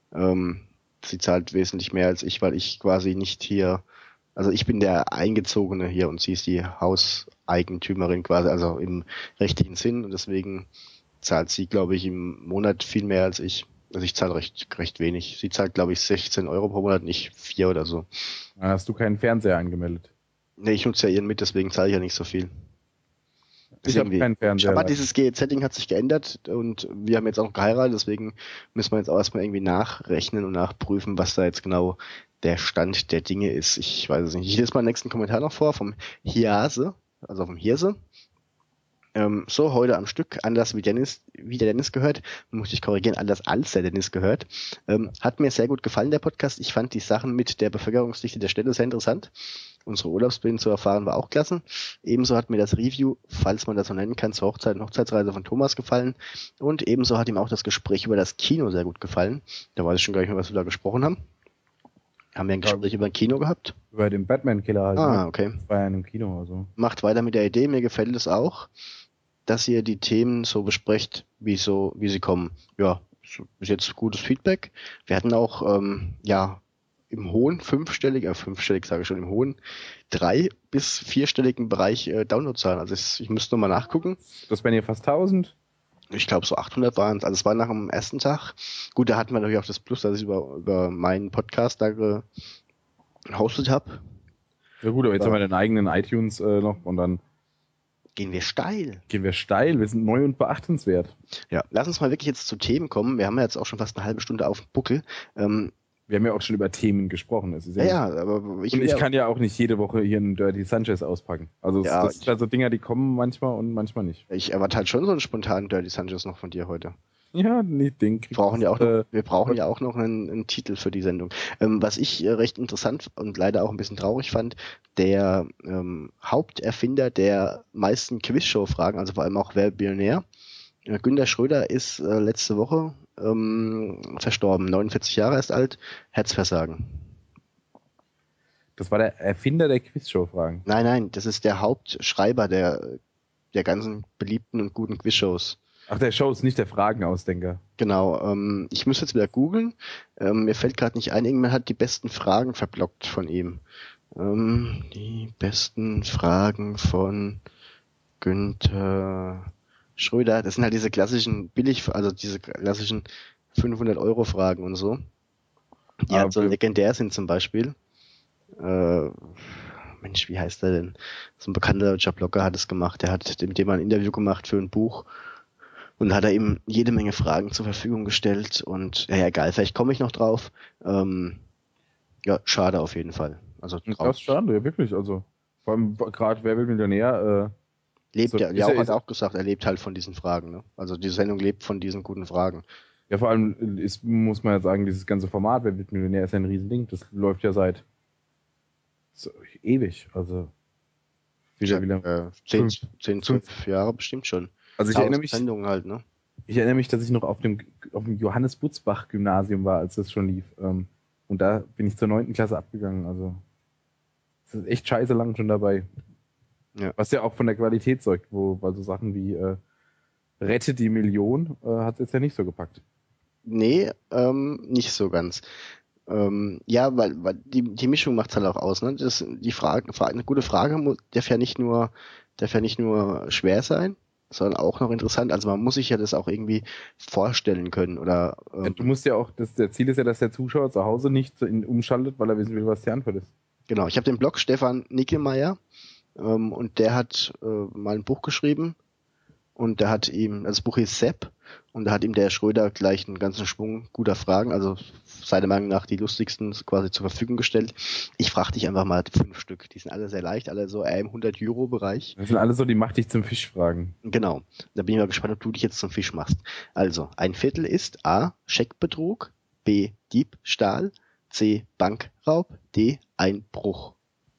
Sie zahlt wesentlich mehr als ich, weil ich quasi nicht hier, also ich bin der Eingezogene hier und sie ist die Eigentümerin quasi, also im rechtlichen Sinn. Und deswegen zahlt sie, glaube ich, im Monat viel mehr als ich. Also ich zahle recht wenig. Sie zahlt, glaube ich, 16 Euro pro Monat, nicht 4 oder so. Dann hast du keinen Fernseher angemeldet. Nee, ich nutze ja ihren mit, deswegen zahle ich ja nicht so viel. Ich habe keinen Fernseher. Aber dieses GEZ-Ding hat sich geändert und wir haben jetzt auch geheiratet, deswegen müssen wir jetzt auch erstmal irgendwie nachrechnen und nachprüfen, was da jetzt genau der Stand der Dinge ist. Ich weiß es nicht. Ich lese mal den nächsten Kommentar noch vor vom Hiase, also vom Hirse. So, heute am Stück, anders wie der Dennis gehört, muss ich korrigieren, anders als der Dennis gehört. Hat mir sehr gut gefallen, der Podcast. Ich fand die Sachen mit der Bevölkerungsdichte der Städte sehr interessant. Unsere Urlaubsbilder zu erfahren war auch klasse. Ebenso hat mir das Review, falls man das so nennen kann, zur Hochzeit und Hochzeitsreise von Thomas gefallen. Und ebenso hat ihm auch das Gespräch über das Kino sehr gut gefallen. Da weiß ich schon gar nicht mehr, was wir da gesprochen haben. Haben wir ein Gespräch über ein Kino gehabt? Über den Batman-Killer halt. Ah, okay. Das war ja in einem Kino oder so. Macht weiter mit der Idee, mir gefällt es auch, dass ihr die Themen so besprecht, wie sie kommen. Ja, bis jetzt gutes Feedback. Wir hatten auch, im hohen fünfstellig sage ich schon, im hohen 3- bis 4-stelligen Bereich Downloadzahlen. Also ich müsste nochmal nachgucken. Das wären ja fast 1000. Ich glaube, so 800 waren es. Also es war nach dem ersten Tag. Gut, da hatten wir natürlich auch das Plus, dass ich über meinen Podcast da gehostet habe. Ja gut, aber jetzt haben wir den eigenen iTunes noch und dann gehen wir steil. Wir sind neu und beachtenswert. Ja, lass uns mal wirklich jetzt zu Themen kommen. Wir haben ja jetzt auch schon fast eine halbe Stunde auf dem Buckel. Wir haben ja auch schon über Themen gesprochen. Das ist aber ich kann ja auch nicht jede Woche hier einen Dirty Sanchez auspacken. Also ja, das sind also Dinger, die kommen manchmal und manchmal nicht. Ich erwarte halt schon so einen spontanen Dirty Sanchez noch von dir heute. Ja, nicht den. Wir brauchen ja auch noch einen Titel für die Sendung. Was ich recht interessant und leider auch ein bisschen traurig fand, der Haupterfinder der meisten Quizshow-Fragen, also vor allem auch Wer Billionär, Günter Schröder ist letzte Woche verstorben, 49 Jahre erst alt, Herzversagen. Das war der Erfinder der Quizshow-Fragen? Nein, das ist der Hauptschreiber der ganzen beliebten und guten Quizshows. Ach, der Show ist nicht der Fragenausdenker. Genau, ich muss jetzt wieder googeln. Mir fällt gerade nicht ein, irgendwann hat die besten Fragen verblockt von ihm. Die besten Fragen von Günter Schröder. Das sind halt diese klassischen diese klassischen 500-Euro-Fragen und so. Die halt so legendär sind zum Beispiel. Mensch, wie heißt der denn? So ein bekannter deutscher Blogger hat es gemacht. Der hat mit dem mal ein Interview gemacht für ein Buch. Und da hat er ihm jede Menge Fragen zur Verfügung gestellt und ja, egal, vielleicht komme ich noch drauf. Ja, schade auf jeden Fall. Also das ist schade, ja wirklich. Also vor allem gerade Wer wird Millionär hat auch gesagt, er lebt halt von diesen Fragen. Ne? Also die Sendung lebt von diesen guten Fragen. Ja, vor allem muss man ja sagen, dieses ganze Format Wer wird Millionär ist ja ein Riesending. Das läuft ja seit ewig. Also wie lange? 12 Jahre bestimmt schon. Also ich erinnere mich, halt, ne? Ich erinnere mich, dass ich noch auf dem Johannes Butzbach Gymnasium war, als das schon lief. Und da bin ich zur 9. Klasse abgegangen. Also das ist echt scheiße lang schon dabei. Ja. Was ja auch von der Qualität zeugt, weil so Sachen wie Rette die Million hat es jetzt ja nicht so gepackt. Nee, nicht so ganz. Ja, weil die Mischung macht's halt auch aus. Ne? Eine gute Frage darf ja nicht nur schwer sein, sondern auch noch interessant. Also man muss sich ja das auch irgendwie vorstellen können. Oder ja, du musst ja auch, der Ziel ist ja, dass der Zuschauer zu Hause nicht umschaltet, weil er wissen will, was die Antwort ist. Genau, ich habe den Blog Stefan Nickelmeier und der hat mal ein Buch geschrieben und der hat ihm, das Buch hieß Sepp und da hat ihm der Schröder gleich einen ganzen Schwung guter Fragen, also seiner Meinung nach die lustigsten quasi zur Verfügung gestellt. Ich frage dich einfach mal 5 Stück, die sind alle sehr leicht, alle so im 100-Euro-Bereich. Das sind alle so die Mach dich zum Fisch Fragen. Genau, da bin ich mal gespannt, ob du dich jetzt zum Fisch machst. Also, ein Viertel ist A. Scheckbetrug, B. Diebstahl, C. Bankraub, D. Einbruch.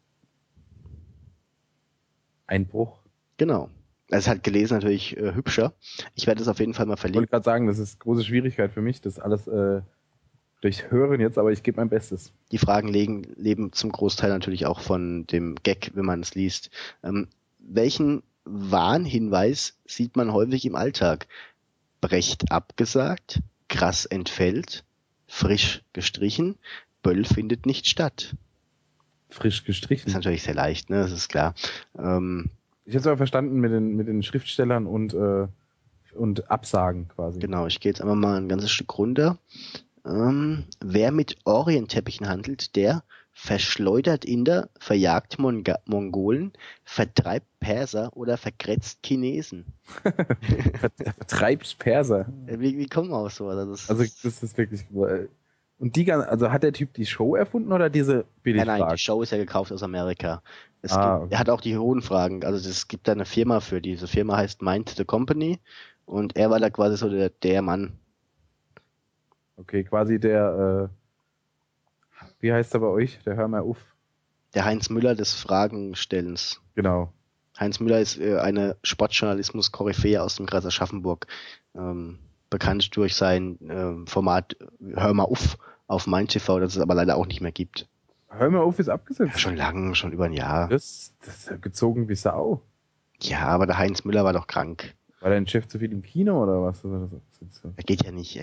Einbruch? Genau. Das ist halt gelesen natürlich hübscher. Ich werde es auf jeden Fall mal verlinken. Ich wollte gerade sagen, das ist große Schwierigkeit für mich, das alles durch Hören jetzt, aber ich gebe mein Bestes. Die Fragen leben zum Großteil natürlich auch von dem Gag, wenn man es liest. Welchen Warnhinweis sieht man häufig im Alltag? Brecht abgesagt, krass entfällt, frisch gestrichen, Böll findet nicht statt. Frisch gestrichen? Das ist natürlich sehr leicht, ne? Das ist klar. Ich habe es aber verstanden mit den Schriftstellern und Absagen quasi. Genau, ich gehe jetzt einmal mal ein ganzes Stück runter. Wer mit Orientteppichen handelt, der verschleudert Inder, verjagt Mongolen, vertreibt Perser oder vergrätzt Chinesen. Vertreibst Perser. Wie kommen wir auf sowas? Also das ist wirklich... Und also hat der Typ die Show erfunden oder diese Billigfragen? Nein, die Show ist ja gekauft aus Amerika. Okay. Er hat auch die hohen Fragen. Also es gibt da eine Firma für. Diese Firma heißt Mind the Company und er war da quasi so der Mann. Okay, quasi der, wie heißt er bei euch? Der Hör mal auf. Der Heinz Müller des Fragenstellens. Genau. Heinz Müller ist eine Sportjournalismus-Koryphäe aus dem Kreis Aschaffenburg. Bekannt durch sein Format Hör mal auf Mein TV, das es aber leider auch nicht mehr gibt. Hör mal auf ist abgesetzt. Ja, schon lang, schon über ein Jahr. Das ist ja gezogen wie Sau. Ja, aber der Heinz Müller war doch krank. War dein Chef zu viel im Kino oder was? Er geht ja nicht.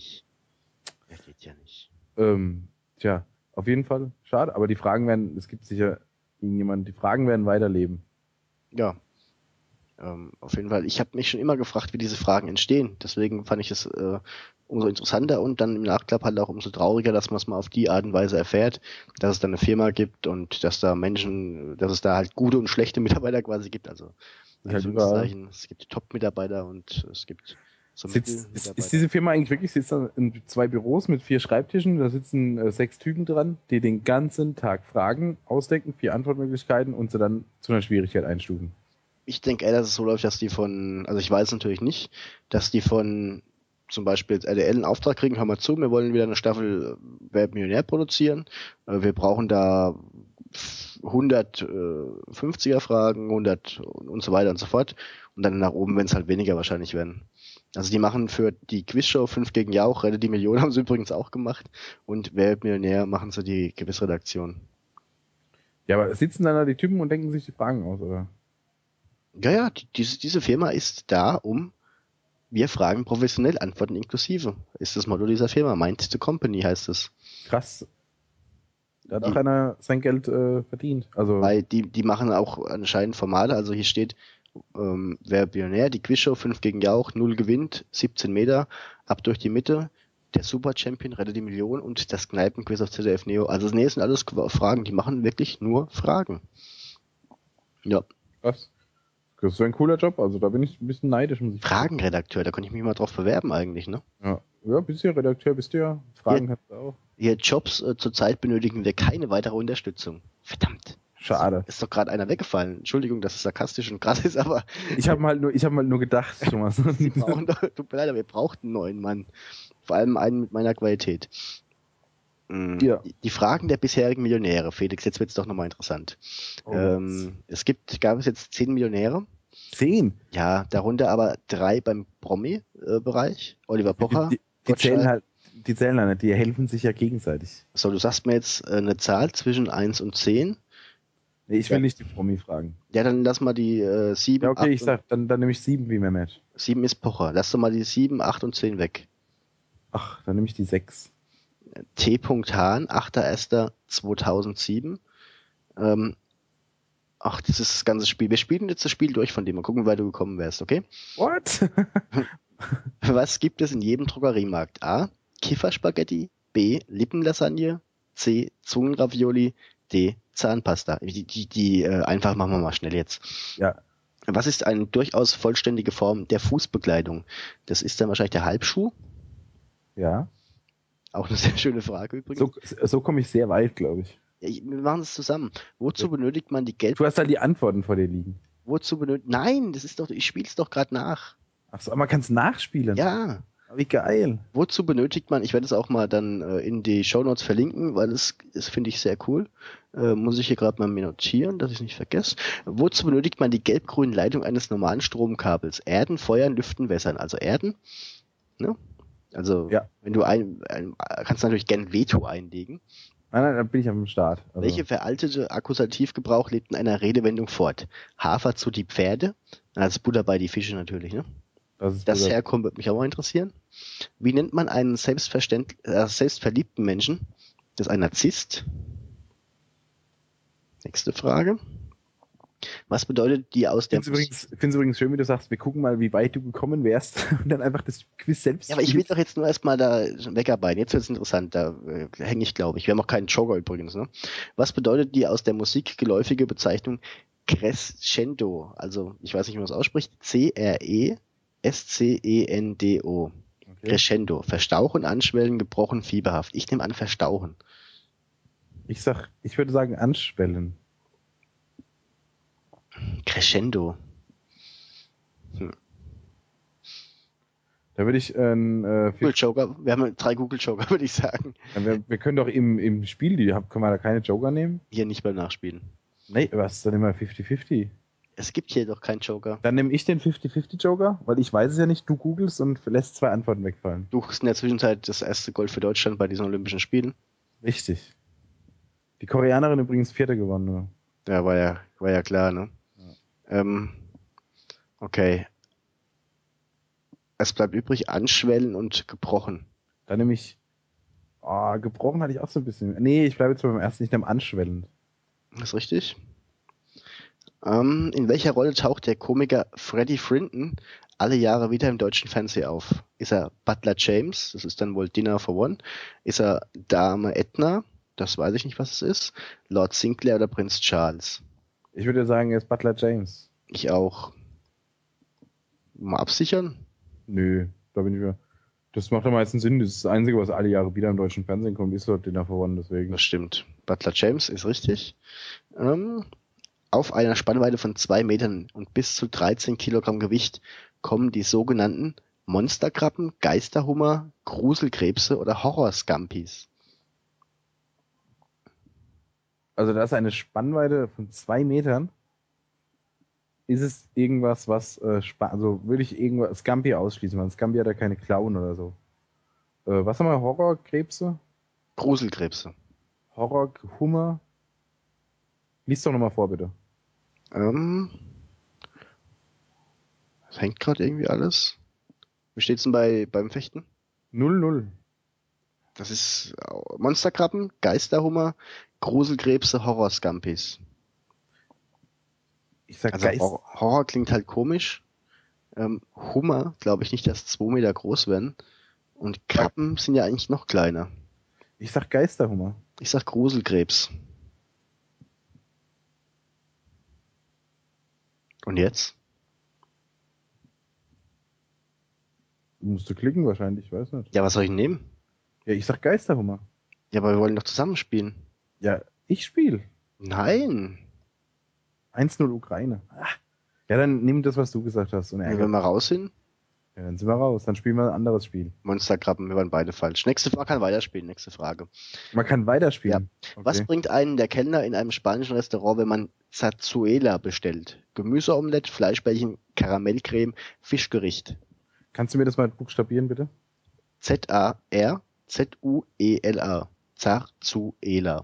Tja, auf jeden Fall schade. Aber die Fragen werden, es gibt sicher irgendjemanden, die Fragen werden weiterleben. Ja. Auf jeden Fall. Ich habe mich schon immer gefragt, wie diese Fragen entstehen. Deswegen fand ich es umso interessanter und dann im Nachklapp halt auch umso trauriger, dass man es mal auf die Art und Weise erfährt, dass es da eine Firma gibt und dass da dass es da halt gute und schlechte Mitarbeiter quasi gibt. Also es gibt Top-Mitarbeiter und es gibt so Mittelmitarbeiter. Ist diese Firma eigentlich wirklich, sitzt da in 2 Büros mit 4 Schreibtischen, da sitzen 6 Typen dran, die den ganzen Tag Fragen ausdenken, 4 Antwortmöglichkeiten und sie dann zu einer Schwierigkeit einstufen? Ich denke eher, dass es so läuft, dass die also ich weiß natürlich nicht, dass die von zum Beispiel jetzt RTL einen Auftrag kriegen, hör mal zu, wir wollen wieder eine Staffel Wer wird Millionär produzieren, wir brauchen da 100 50er Fragen, 100 und so weiter und so fort und dann nach oben, wenn es halt weniger wahrscheinlich werden. Also die machen für die Quizshow 5 gegen Jauch, Rette die Million haben sie übrigens auch gemacht und Wer wird Millionär machen sie die Quizredaktion. Ja, aber sitzen dann da die Typen und denken sich die Fragen aus, oder? Ja, diese Firma ist da, um wir fragen professionell, antworten inklusive. Ist das Motto dieser Firma. Mind the Company heißt es. Krass. Da hat auch einer sein Geld verdient. Also weil die machen auch anscheinend Formate. Also hier steht, wer Millionär, die Quizshow 5 gegen Jauch, 0 gewinnt, 17 Meter, ab durch die Mitte, der Super Champion rettet die Million und das Kneipenquiz auf ZDF Neo. Also nee, sind alles Fragen, die machen wirklich nur Fragen. Ja. Krass. Das ist ein cooler Job, also da bin ich ein bisschen neidisch. Fragenredakteur, da könnte ich mich mal drauf bewerben eigentlich, ne? Ja, bist du ja Redakteur, bist du ja. Fragen hast du auch. Hier Jobs zurzeit benötigen wir keine weitere Unterstützung. Verdammt. Schade. Ist doch gerade einer weggefallen. Entschuldigung, dass es sarkastisch und krass ist, aber... Ich habe halt nur gedacht, Thomas. Tut mir leid, aber wir brauchten einen neuen Mann. Vor allem einen mit meiner Qualität. Ja. Die Fragen der bisherigen Millionäre, Felix, jetzt wird es doch nochmal interessant. Gab es jetzt 10 Millionäre. 10? Ja, darunter aber 3 beim Promi-Bereich. Oliver Pocher. Die zählen halt nicht, die helfen sich ja gegenseitig. So, du sagst mir jetzt eine Zahl zwischen 1 und 10. Nee, ich will nicht die Promi fragen. Ja, dann lass mal die 7, Ja, okay, 8 dann nehme ich 7 wie Mehmet. 7 ist Pocher. Lass doch mal die 7, 8 und 10 weg. Ach, dann nehme ich die 6. T. Hahn, 8.1.2007. Das ist das ganze Spiel. Wir spielen jetzt das Spiel durch von dem. Mal gucken, wie weit du gekommen wärst, okay? What? Was gibt es in jedem Drogeriemarkt? A. Kifferspaghetti. B. Lippenlasagne. C. Zungenravioli. D. Zahnpasta. Die einfach machen wir mal schnell jetzt. Ja. Was ist eine durchaus vollständige Form der Fußbekleidung? Das ist dann wahrscheinlich der Halbschuh. Ja. Auch eine sehr schöne Frage übrigens. So komme ich sehr weit, glaube ich. Wir machen es zusammen. Wozu benötigt man die Du hast halt die Antworten vor dir liegen. Nein, ich spiele es doch gerade nach. Ach so, aber man kann es nachspielen. Ja. Wie geil. Wozu benötigt man, ich werde es auch mal dann in die Shownotes verlinken, weil das finde ich sehr cool. Muss ich hier gerade mal notieren, dass ich es nicht vergesse. Wozu benötigt man die gelb-grüne Leitung eines normalen Stromkabels? Erden, Feuern, Lüften, Wässern. Also Erden, ne? Also, ja. Wenn du kannst du natürlich gern Veto einlegen. Nein, dann bin ich am Start. Also. Welche veraltete Akkusativgebrauch lebt in einer Redewendung fort? Hafer zu die Pferde? Also Butter bei die Fische natürlich, ne? Das Herkommen würde mich auch mal interessieren. Wie nennt man einen selbstverliebten Menschen? Das ist ein Narzisst. Nächste Frage. Was bedeutet die aus der... Ich finde es übrigens schön, wie du sagst, wir gucken mal, wie weit du gekommen wärst und dann einfach das Quiz selbst Ja, aber ich will doch jetzt nur erstmal da wegarbeiten. Jetzt wird es interessant, da hänge ich, glaube ich. Wir haben auch keinen Joker übrigens. Ne? Was bedeutet die aus der Musik geläufige Bezeichnung Crescendo? Also, ich weiß nicht, wie man es ausspricht. Crescendo. Okay. Crescendo. Verstauchen, anschwellen, gebrochen, fieberhaft. Ich nehme an, verstauchen. Ich würde sagen anschwellen. Crescendo. Da würde ich Google Joker. Wir haben 3 Google Joker, würde ich sagen. wir können doch im Spiel, können wir da keine Joker nehmen? Hier nicht beim Nachspielen. Nee, was? Dann immer 50-50. Es gibt hier doch keinen Joker. Dann nehme ich den 50-50 Joker, weil ich weiß es ja nicht, du googelst und lässt 2 Antworten wegfallen. Du hast in der Zwischenzeit das erste Gold für Deutschland bei diesen Olympischen Spielen. Richtig. Die Koreanerin übrigens 4. gewonnen. Nur. Ja, war ja klar, ne? Ja. Okay. Es bleibt übrig, anschwellen und gebrochen. Dann nehme ich. Gebrochen hatte ich auch so ein bisschen. Nee, ich bleibe jetzt beim ersten, nicht am Anschwellen. Das ist richtig. In welcher Rolle taucht der Komiker Freddie Frinton alle Jahre wieder im deutschen Fernsehen auf? Ist er Butler James? Das ist dann wohl Dinner for One. Ist er Dame Edna? Das weiß ich nicht, was es ist. Lord Sinclair oder Prinz Charles? Ich würde sagen, er ist Butler James. Ich auch. Mal absichern? Nö, da bin ich mir. Das macht am meisten Sinn. Das ist das Einzige, was alle Jahre wieder im deutschen Fernsehen kommt, ist Lord Dinner for One, deswegen. Das stimmt. Butler James ist richtig. Auf einer Spannweite von 2 Metern und bis zu 13 Kilogramm Gewicht kommen die sogenannten Monsterkrabben, Geisterhummer, Gruselkrebse oder Horrorscampis. Also da ist eine Spannweite von 2 Metern. Ist es irgendwas, was also würde ich irgendwas Scampi ausschließen, weil Scampi hat ja keine Klauen oder so. Was haben wir? Horrorkrebse? Gruselkrebse. Horrorhummer? Lies doch nochmal vor, bitte. Das hängt gerade irgendwie alles. Wie steht's denn beim Fechten? 0-0. Das ist Monsterkrabben, Geisterhummer, Gruselkrebse, Horrorscampis. Ich sag also Horror klingt halt komisch. Hummer glaube ich nicht, dass 2 Meter groß werden. Und Krabben sind ja eigentlich noch kleiner. Ich sag Geisterhummer. Ich sag Gruselkrebs. Und jetzt? Musst du klicken wahrscheinlich, ich weiß nicht. Ja, was soll ich nehmen? Ja, ich sag Geisterhummer. Ja, aber wir wollen doch zusammenspielen. Ja, ich spiele. Nein. 1-0 Ukraine. Ja, dann nimm das, was du gesagt hast. Und wenn wir raus sind? Ja, dann sind wir raus. Dann spielen wir ein anderes Spiel. Monsterkrabben, wir waren beide falsch. Man kann weiterspielen. Nächste Frage. Man kann weiterspielen? Ja. Okay. Was bringt einen der Kellner in einem spanischen Restaurant, wenn man Zarzuela bestellt? Gemüseomelett, Fleischbällchen, Karamellcreme, Fischgericht. Kannst du mir das mal buchstabieren, bitte? Zarzuela. Zarzuela.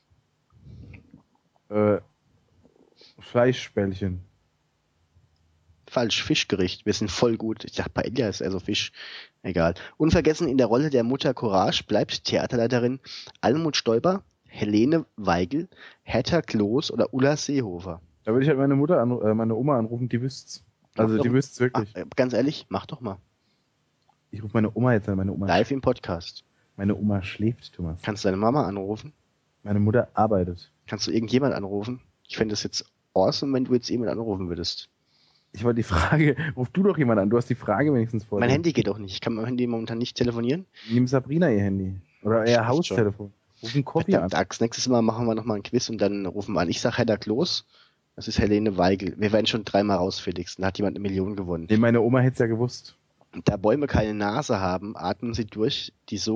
Fleischbällchen. Falsch, Fischgericht. Wir sind voll gut. Ich dachte, Paella ist eher so Fisch. Egal. Unvergessen in der Rolle der Mutter Courage bleibt Theaterleiterin Almut Stoiber, Helene Weigel, Hertha Kloß oder Ulla Seehofer. Da würde ich halt meine Oma anrufen, die wüsst's. Also die wüsst's wirklich. Ganz ehrlich, mach doch mal. Ich rufe meine Oma jetzt an. Meine Oma live im Podcast. Meine Oma schläft, Thomas. Kannst du deine Mama anrufen? Meine Mutter arbeitet. Kannst du irgendjemand anrufen? Ich fände das jetzt awesome, wenn du jetzt jemand anrufen würdest. Ich wollte die Frage, ruf du doch jemand an. Du hast die Frage wenigstens vor. Mein Handy geht doch nicht. Ich kann mit meinem Handy momentan nicht telefonieren. Nimm Sabrina ihr Handy. Oder ihr Haustelefon. Ruf einen Koffee an. Das nächste Mal machen wir nochmal ein Quiz und dann rufen wir an. Ich sag Hertha Kloß. Das ist Helene Weigel. Wir werden schon 3-mal raus, Felix. Da hat jemand 1 Million gewonnen. Nee, meine Oma hätte es ja gewusst. Da Bäume keine Nase haben, atmen sie durch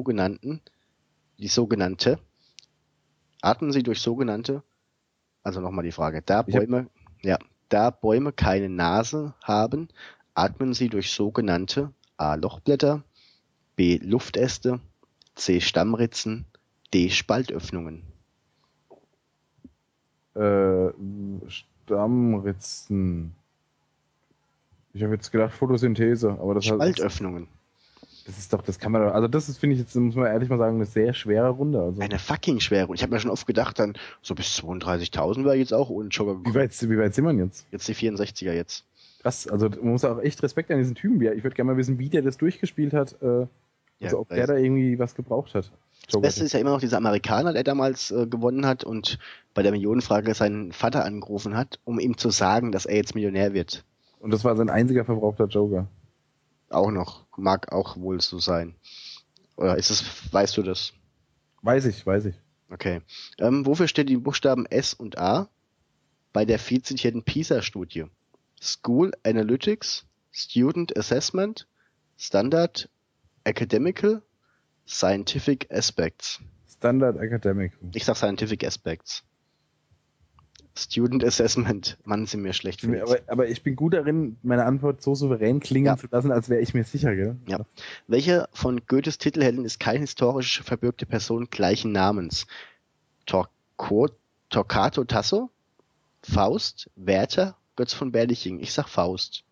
also nochmal die Frage. Da Bäume keine Nase haben, atmen sie durch sogenannte A. Lochblätter, B. Luftäste, C. Stammritzen, D. Spaltöffnungen. Stammritzen. Ich habe jetzt gedacht Photosynthese, aber das Spaltöffnungen. Das kann man, also das ist, finde ich jetzt, muss man ehrlich mal sagen, eine sehr schwere Runde. Also. Eine fucking schwere Runde. Ich habe mir schon oft gedacht, dann so bis 32.000 wäre jetzt auch ohne Joker gekommen. Wie weit sind wir jetzt? Jetzt die 64er jetzt. Krass, also man muss auch echt Respekt an diesen Typen. Ich würde gerne mal wissen, wie der das durchgespielt hat. Ob der da irgendwie was gebraucht hat. Das Beste ist ja immer noch dieser Amerikaner, der damals gewonnen hat und bei der Millionenfrage seinen Vater angerufen hat, um ihm zu sagen, dass er jetzt Millionär wird. Und das war sein einziger verbrauchter Joker. Auch noch. Mag auch wohl so sein. Oder weißt du das? Weiß ich. Okay. Wofür stehen die Buchstaben S und A bei der viel zitierten PISA-Studie? School Analytics, Student Assessment, Standard Academical, Scientific Aspects. Standard Academic. Ich sag Scientific Aspects. Student Assessment. Mann, sind mir schlecht. Aber ich bin gut darin, meine Antwort so souverän klingen zu lassen, als wäre ich mir sicher, gell? Ja. Welche von Goethes Titelhelden ist keine historisch verbürgte Person gleichen Namens? Torquato Tasso? Faust? Werther? Götz von Berlichingen? Ich sag Faust.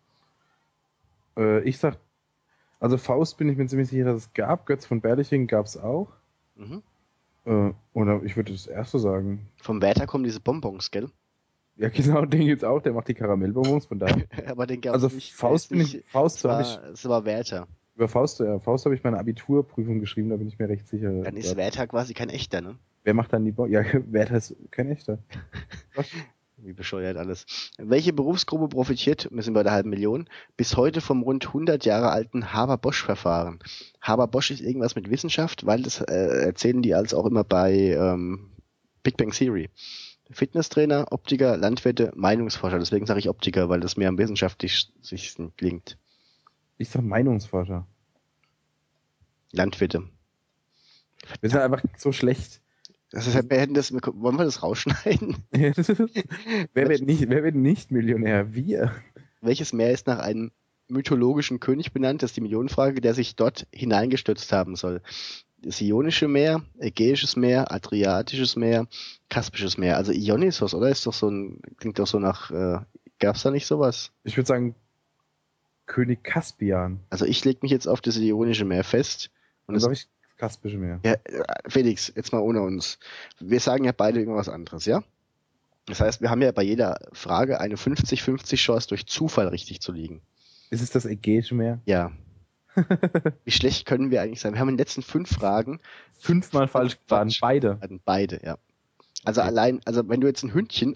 Also Faust bin ich mir ziemlich sicher, dass es gab. Götz von Berlichingen gab es auch. Mhm. Oder ich würde das erste sagen. Vom Werther kommen diese Bonbons, gell? Ja, genau, den gibt's auch. Der macht die Karamellbonbons, von daher. Aber den gab's also nicht. Faust Es war Werther. Über Faust habe ich meine Abiturprüfung geschrieben, da bin ich mir recht sicher. Dann ist Werther quasi kein echter, ne? Wer macht dann die Ja, Werther ist kein echter. Wie bescheuert alles. Welche Berufsgruppe profitiert, wir sind bei der 500.000, bis heute vom rund 100 Jahre alten Haber-Bosch-Verfahren? Haber-Bosch ist irgendwas mit Wissenschaft, weil das erzählen die als auch immer bei Big Bang Theory. Fitnesstrainer, Optiker, Landwirte, Meinungsforscher. Deswegen sage ich Optiker, weil das mehr am wissenschaftlichsten klingt. Ich sag Meinungsforscher. Landwirte. Wir sind einfach so schlecht. Das ist, wollen wir das rausschneiden? Wer wird nicht Millionär? Wir. Welches Meer ist nach einem mythologischen König benannt? Das ist die Millionenfrage, der sich dort hineingestürzt haben soll. Das Ionische Meer, Ägäisches Meer, Adriatisches Meer, Kaspisches Meer. Also Ionisos, oder? Klingt doch so nach, gab's da nicht sowas? Ich würde sagen König Kaspian. Also ich lege mich jetzt auf das Ionische Meer fest. Und dann sage ich Kaspische Meer. Ja, Felix, jetzt mal ohne uns. Wir sagen ja beide irgendwas anderes, ja? Das heißt, wir haben ja bei jeder Frage eine 50-50 Chance, durch Zufall richtig zu liegen. Ist es das Ägäische Meer? Ja. Wie schlecht können wir eigentlich sein? Wir haben in den letzten 5 Fragen 5-mal falsch waren beide. Beide, ja. Also allein, wenn du jetzt ein Hündchen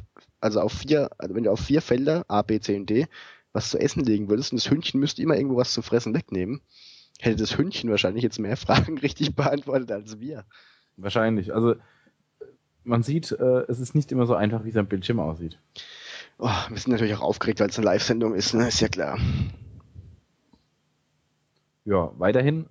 wenn du auf 4 Felder, A, B, C und D, was zu essen legen würdest und das Hündchen müsste immer irgendwo was zu fressen wegnehmen, hätte das Hündchen wahrscheinlich jetzt mehr Fragen richtig beantwortet als wir. Wahrscheinlich. Also man sieht, es ist nicht immer so einfach, wie sein Bildschirm aussieht. Oh, wir sind natürlich auch aufgeregt, weil es eine Live-Sendung ist, ne? Ist ja klar. Ja, weiterhin.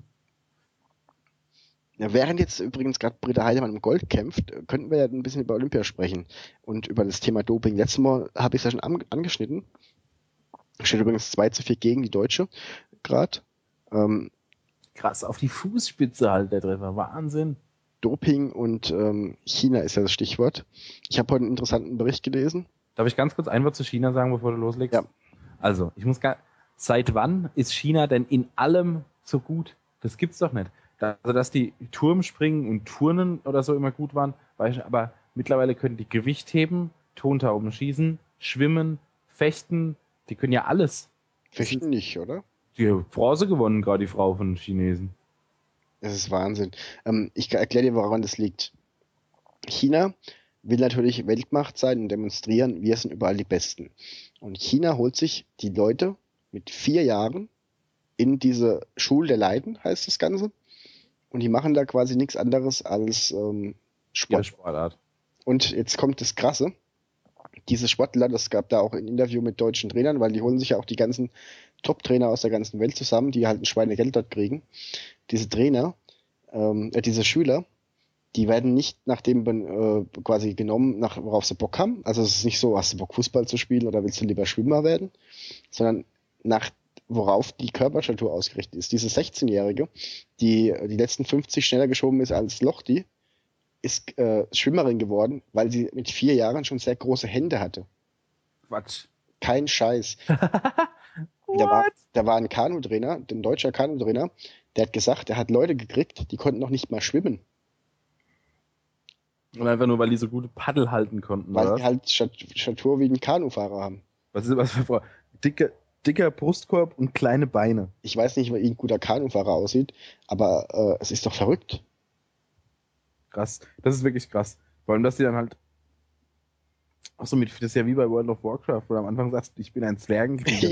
Ja, während jetzt übrigens gerade Britta Heidemann um Gold kämpft, könnten wir ja ein bisschen über Olympia sprechen und über das Thema Doping. Letztes Mal habe ich es ja schon angeschnitten. Steht übrigens 2:4 gegen die Deutsche gerade. Krass, auf die Fußspitze halt der Treffer. Wahnsinn. Doping und China ist ja das Stichwort. Ich habe heute einen interessanten Bericht gelesen. Darf ich ganz kurz ein Wort zu China sagen, bevor du loslegst? Ja. Also, seit wann ist China denn in allem so gut? Das gibt's doch nicht. Also, dass die Turmspringen und Turnen oder so immer gut waren, weiß ich, aber mittlerweile können die Gewicht heben, Tontauben schießen, schwimmen, fechten, die können ja alles. Fechten nicht, oder? Die hat Bronze gewonnen, gerade die Frau von den Chinesen. Das ist Wahnsinn. Ich erkläre dir, woran das liegt. China will natürlich Weltmacht sein und demonstrieren, wir sind überall die Besten. Und China holt sich die Leute mit 4 Jahren in diese Schule der Leiden, heißt das Ganze. Und die machen da quasi nichts anderes als Sportart. Und jetzt kommt das Krasse. Diese Sportler, das gab da auch ein Interview mit deutschen Trainern, weil die holen sich ja auch die ganzen Top-Trainer aus der ganzen Welt zusammen, die halt ein Schweinegeld dort kriegen. Diese Trainer, diese Schüler, die werden nicht nach dem quasi genommen, worauf sie Bock haben. Also es ist nicht so, hast du Bock Fußball zu spielen oder willst du lieber Schwimmer werden, sondern worauf die Körperstatur ausgerichtet ist. Diese 16-Jährige, die letzten 50 schneller geschoben ist als Lochte, ist Schwimmerin geworden, weil sie mit 4 Jahren schon sehr große Hände hatte. Quatsch. Kein Scheiß. Da war ein Kanutrainer, ein deutscher Kanutrainer, der hat gesagt, er hat Leute gekriegt, die konnten noch nicht mal schwimmen, Und einfach nur, weil die so gute Paddel halten konnten, weil oder die was? halt Statur wie ein Kanufahrer haben. Was für dicker Brustkorb und kleine Beine. Ich weiß nicht, wie ein guter Kanufahrer aussieht, aber es ist doch verrückt. Krass. Das ist wirklich krass. Vor allem, dass die dann halt auch so das ist ja wie bei World of Warcraft, wo du am Anfang sagst, ich bin ein Zwergenkrieger.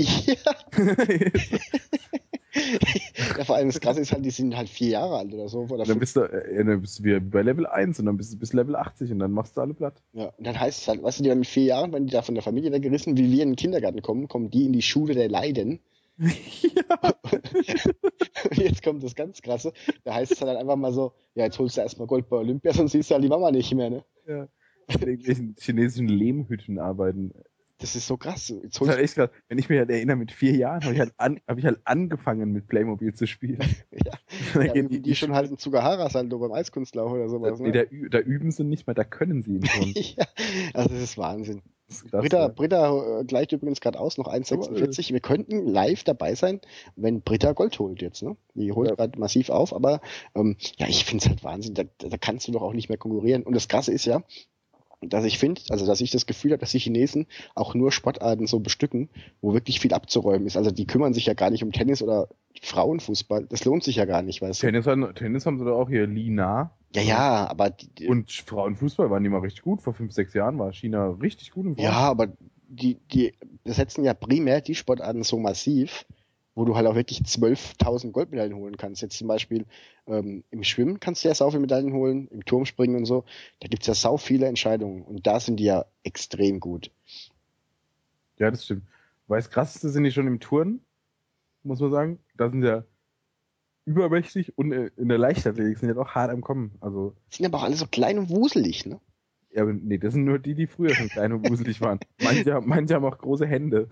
Ja, vor allem das Krasse ist halt, die sind halt 4 Jahre alt oder so. Oder Dann bist du wieder bei Level 1 und dann bist du bis Level 80 und dann machst du alle platt. ja, und dann heißt es halt, weißt du, die dann mit 4 Jahren, wenn die da von der Familie weggerissen, wie wir in den Kindergarten kommen, kommen die in die Schule der Leiden. Ja. Und jetzt kommt das ganz Krasse. Da heißt es halt einfach mal so, ja, jetzt holst du erstmal Gold bei Olympia, sonst siehst du halt die Mama nicht mehr, ne? Ja. In irgendwelchen chinesischen Lehmhütten arbeiten. Das ist so krass. Jetzt Das ist holst halt echt krass. Wenn ich mich halt erinnere, mit 4 Jahren hab ich halt angefangen mit Playmobil zu spielen. ja, Dann ja, gehen die schon halt ein Tsugahara-Salto beim Eiskunstlauf oder sowas, Nee, ne? da üben sie nicht mehr, da können sie ihn schon. Ja, also das ist Wahnsinn. Das ist krass, Britta gleicht übrigens gerade aus, noch 1,46. Wir könnten live dabei sein, wenn Britta Gold holt jetzt, ne? Die holt Ja. gerade massiv auf, aber ja, ich finde es halt Wahnsinn. Da kannst du doch auch nicht mehr konkurrieren. Und das Krasse ist ja, dass ich finde, also dass ich das Gefühl habe, dass die Chinesen auch nur Sportarten so bestücken, wo wirklich viel abzuräumen ist. Also die kümmern sich ja gar nicht um Tennis oder Frauenfußball. Das lohnt sich ja gar nicht, weißt du? Tennis haben sie doch auch hier, Li Na. Ja, aber Und Frauenfußball waren die mal richtig gut. Vor 5, 6 Jahren war China richtig gut im ja, aber die besetzen ja primär die Sportarten so massiv, wo du halt auch wirklich 12.000 Goldmedaillen holen kannst. Jetzt zum Beispiel im Schwimmen kannst du ja sau viele Medaillen holen, im Turmspringen und so. Da gibt's ja sau viele Entscheidungen und da sind die ja extrem gut. Ja, das stimmt. Weil das Krasseste sind die schon im Turnen, muss man sagen. Da sind ja übermächtig und in der Leichtathletik sind ja doch hart am Kommen. Also, Die sind aber auch alle so klein und wuselig, ne? ja, aber nee, das sind nur die früher schon klein und wuselig waren. Manche haben auch große Hände.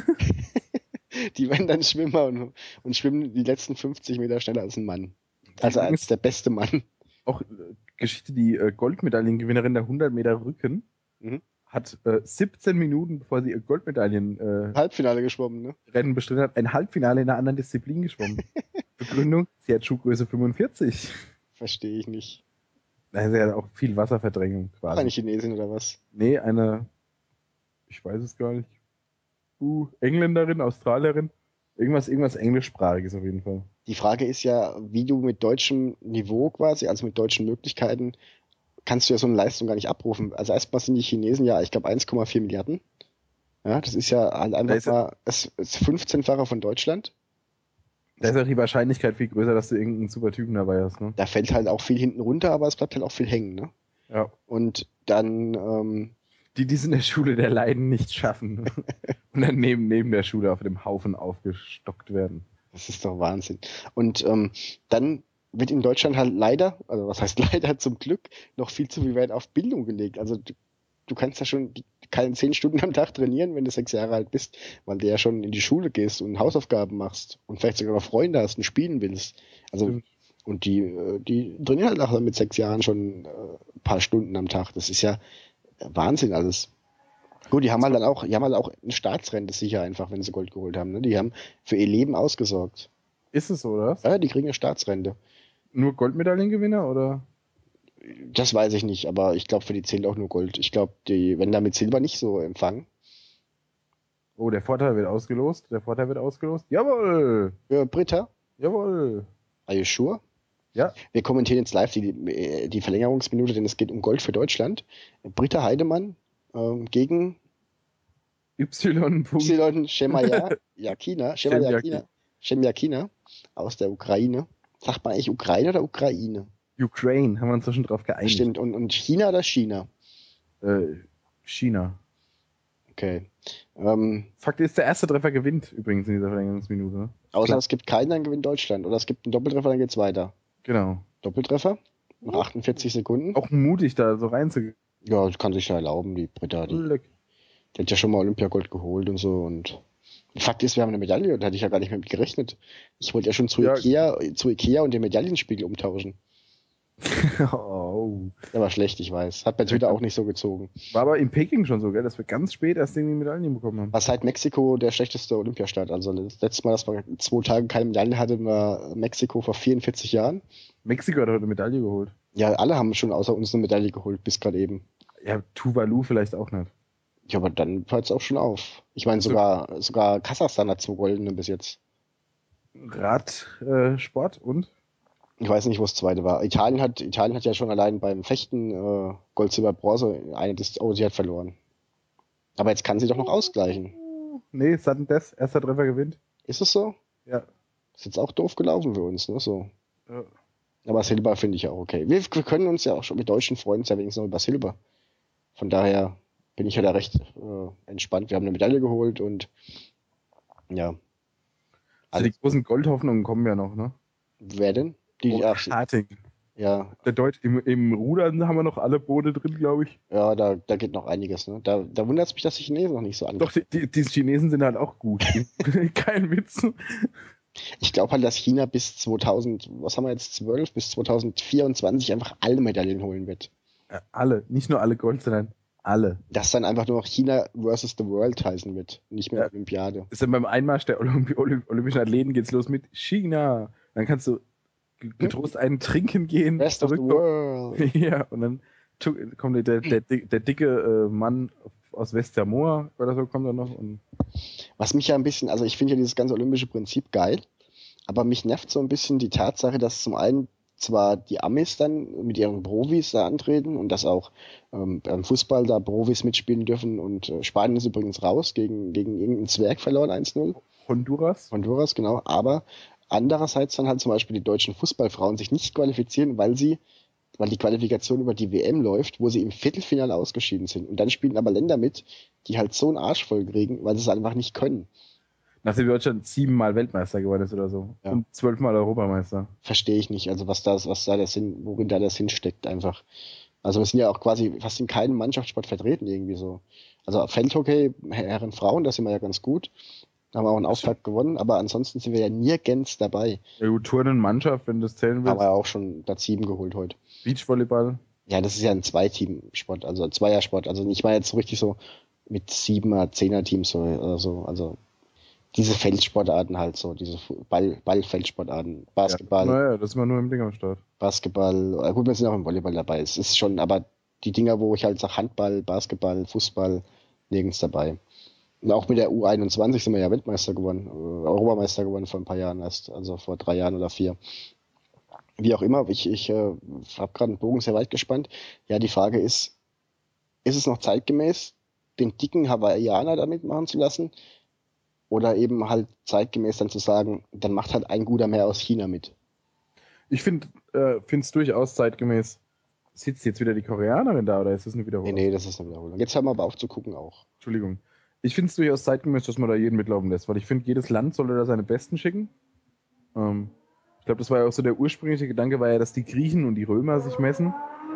Die werden dann Schwimmer und schwimmen die letzten 50 Meter schneller als ein Mann. Also als der beste Mann. Auch Geschichte, die Goldmedaillengewinnerin der 100 Meter Rücken Mhm. hat 17 Minuten, bevor sie ihr Goldmedaillenrennen Halbfinale geschwommen, ne? bestritten hat, ein Halbfinale in einer anderen Disziplin geschwommen. Begründung, sie hat Schuhgröße 45. Verstehe ich nicht. Also ja auch viel Wasserverdrängung War quasi. eine Chinesin oder was? Nee, ich weiß es gar nicht. Engländerin, Australierin. Irgendwas Englischsprachiges auf jeden Fall. Die Frage ist ja, wie du mit deutschem Niveau quasi, also mit deutschen Möglichkeiten, kannst du ja so eine Leistung gar nicht abrufen. Also erstmal sind die Chinesen ja, ich glaube, 1,4 Milliarden. Ja, das ist ja halt einfach mal das 15-fache von Deutschland. Da ist auch die Wahrscheinlichkeit viel größer, dass du irgendeinen super Typen dabei hast, ne? Da fällt halt auch viel hinten runter, aber es bleibt halt auch viel hängen, ne? Ja. Und dann, Die es in der Schule der Leiden nicht schaffen. Und dann neben der Schule auf dem Haufen aufgestockt werden. das ist doch Wahnsinn. Und dann wird in Deutschland halt leider, also was heißt leider, zum Glück, noch viel zu viel Wert auf Bildung gelegt. Also du kannst ja schon keine 10 Stunden am Tag trainieren, wenn du 6 Jahre alt bist, weil du ja schon in die Schule gehst und Hausaufgaben machst und vielleicht sogar noch Freunde hast und spielen willst. Also Stimmt. und die trainieren halt nachher mit 6 Jahren schon ein paar Stunden am Tag. Das ist ja Wahnsinn alles. Gut, die haben halt auch eine Staatsrente sicher einfach, wenn sie Gold geholt haben. Ne? Die haben für ihr Leben ausgesorgt. Ist es so, oder? Ja, die kriegen eine Staatsrente. Nur Goldmedaillengewinner, oder? Das weiß ich nicht, aber ich glaube, für die zählt auch nur Gold. Ich glaube, die werden da mit Silber nicht so empfangen. Oh, der Vorteil wird ausgelost. Jawohl! Britta, Jawohl! are you sure? Ja. Wir kommentieren jetzt live die Verlängerungsminute, denn es geht um Gold für Deutschland. Britta Heidemann gegen Y. Shemjakina aus der Ukraine. Sagt man eigentlich Ukraine oder Ukraine? Ukraine, haben wir uns doch schon drauf geeinigt. Stimmt, und China oder China? China. Okay. Fakt ist, der erste Treffer gewinnt übrigens in dieser Verlängerungsminute. Ne? Außer Klar. es gibt keinen, dann gewinnt Deutschland. Oder es gibt einen Doppeltreffer, dann geht's weiter. Genau. Doppeltreffer? Nach 48 Sekunden? Auch mutig, da so reinzugehen. Ja, das kann sich ja erlauben, die Britta. Die hat ja schon mal Olympiagold geholt und so. Und Fakt ist, wir haben eine Medaille und da hatte ich ja gar nicht mehr mit gerechnet. Ich wollte ja schon zu Ikea und den Medaillenspiegel umtauschen. Oh. Der war schlecht, ich weiß. Hat bei Twitter auch nicht so gezogen. War aber in Peking schon so, gell, dass wir ganz spät erst irgendwie Medaillen bekommen haben. War seit Mexiko der schlechteste Olympiastart. Also das letzte Mal, dass wir 2 Tage keine Medaille hatten, war Mexiko vor 44 Jahren. Mexiko hat heute eine Medaille geholt. Ja, alle haben schon außer uns eine Medaille geholt, bis gerade eben. Ja, Tuvalu vielleicht auch nicht. Ja, aber dann hört es auch schon auf. Ich meine, sogar Kasachstan hat 2 goldene bis jetzt. Radsport und? Ich weiß nicht, wo das zweite war. Italien hat ja schon allein beim Fechten Gold, Silber, Bronze. Sie hat verloren. Aber jetzt kann sie doch noch ausgleichen. Nee, Sudden Death, erster Treffer gewinnt. Ist es so? Ja. Ist jetzt auch doof gelaufen für uns, ne? So. Ja. Aber Silber finde ich ja auch okay. Wir können uns ja auch schon mit Deutschen freuen, ja wenigstens noch über Silber. Von daher bin ich ja da recht entspannt. Wir haben eine Medaille geholt und ja. Also die großen Goldhoffnungen kommen ja noch, ne? Wer denn? Harting. Ja. Der im Rudern haben wir noch alle Boote drin, glaube ich. Ja, da geht noch einiges, ne? Da wundert es mich, dass die Chinesen noch nicht so Doch, die Chinesen sind halt auch gut. Kein Witz. Ich glaube halt, dass China bis 2012 bis 2024 einfach alle Medaillen holen wird. Alle, nicht nur alle Gold, sondern alle. Dass dann einfach nur noch China versus the World heißen wird, nicht mehr Olympiade. Ist dann beim Einmarsch der olympischen Athleten geht's los mit China. Dann kannst du getrost einen trinken gehen. Rest of the world. Ja, und dann kommt der dicke Mann aus Westermoor oder so kommt dann noch. Und was mich ja ein bisschen, also ich finde ja dieses ganze olympische Prinzip geil, aber mich nervt so ein bisschen die Tatsache, dass zum einen zwar die Amis dann mit ihren Profis da antreten und dass auch beim Fußball da Profis mitspielen dürfen und Spanien ist übrigens raus, gegen irgendeinen Zwerg verloren, 1-0. Honduras, genau, aber andererseits dann halt zum Beispiel die deutschen Fußballfrauen sich nicht qualifizieren, weil die Qualifikation über die WM läuft, wo sie im Viertelfinale ausgeschieden sind. Und dann spielen aber Länder mit, die halt so einen Arsch voll kriegen, weil sie es einfach nicht können. Nachdem Deutschland 7-mal Weltmeister geworden ist oder so. Ja. Und 12-mal Europameister. Verstehe ich nicht. Also worin da der Sinn steckt einfach. Also wir sind ja auch quasi fast in keinem Mannschaftssport vertreten irgendwie so. Also Feldhockey, Herren, Frauen, da sind wir ja ganz gut. Da haben wir auch einen Auftakt gewonnen, aber ansonsten sind wir ja nirgends dabei. Ja gut, Turnen, Mannschaft, wenn du das zählen willst. Haben wir auch schon Platz 7 geholt heute. Beachvolleyball. Ja, das ist ja ein Zweiteam-Sport, also ein Zweiersport. Also ich meine jetzt so richtig so mit 7er, 10er-Teams oder so. Also diese Feldsportarten halt so, diese Ballfeldsportarten. Basketball. Ja, naja, das ist immer nur im Ding am Start. Basketball, gut, wir sind auch im Volleyball dabei. Es ist schon, aber die Dinger, wo ich halt sage Handball, Basketball, Fußball, nirgends dabei. Und auch mit der U21 sind wir ja Weltmeister geworden, Europameister geworden vor ein paar Jahren erst, also vor 3 Jahren oder 4. Wie auch immer, ich habe gerade einen Bogen sehr weit gespannt. Ja, die Frage ist es noch zeitgemäß, den dicken Hawaiianer da mitmachen zu lassen? Oder eben halt zeitgemäß dann zu sagen, dann macht halt ein guter mehr aus China mit? Ich finde es durchaus zeitgemäß. Sitzt jetzt wieder die Koreanerin da oder ist das eine Wiederholung? Nee, das ist eine Wiederholung. Jetzt hören wir aber auf zu gucken auch. Entschuldigung. Ich finde es durchaus zeitgemäß, dass man da jeden mitlaufen lässt, weil ich finde, jedes Land sollte da seine Besten schicken. Ich glaube, das war ja auch so der ursprüngliche Gedanke, war ja, dass die Griechen und die Römer sich messen.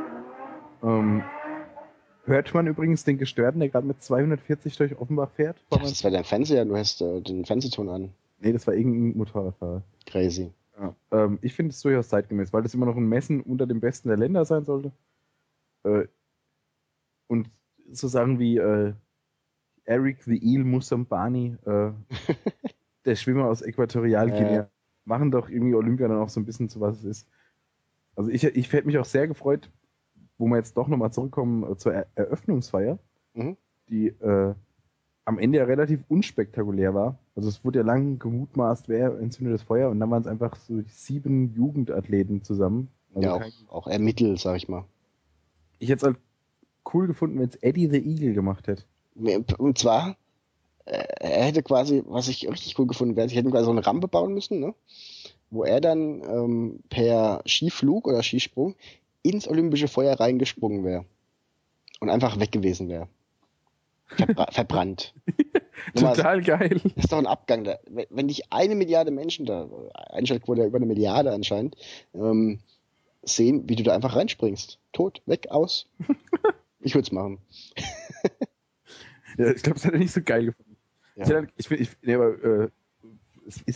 Hört man übrigens den Gestörten, der gerade mit 240 durch Offenbach fährt? Das war dein Fernseher, du hast den Fernsehton an. Nee, das war irgendein Motorradfahrer. Crazy. Ja. Ich finde es durchaus zeitgemäß, weil das immer noch ein Messen unter den Besten der Länder sein sollte. Und so Sachen wie Eric the Eel Musambani, der Schwimmer aus Äquatorialguinea, machen doch irgendwie Olympia dann auch so ein bisschen zu was es ist. Also ich hätte mich auch sehr gefreut, wo wir jetzt doch nochmal zurückkommen zur Eröffnungsfeier, die am Ende ja relativ unspektakulär war. Also es wurde ja lang gemutmaßt, wer entzündet das Feuer und dann waren es einfach so 7 Jugendathleten zusammen. Also ja, auch ermittelt, sag ich mal. Ich hätte es halt cool gefunden, wenn es Eddie the Eagle gemacht hätte. Und zwar, er hätte quasi, was ich richtig cool gefunden wäre, sie hätten quasi so eine Rampe bauen müssen, ne? Wo er dann per Skiflug oder Skisprung ins olympische Feuer reingesprungen wäre. Und einfach weg gewesen wäre. Verbrannt. Total geil. Das ist doch ein Abgang. Wenn dich 1 Milliarde Menschen da, Einschaltquote ja über 1 Milliarde anscheinend, sehen, wie du da einfach reinspringst. Tot, weg, aus. Ich würde es machen. Ja, ich glaube, das hat er nicht so geil gefunden. Ja. Es ist halt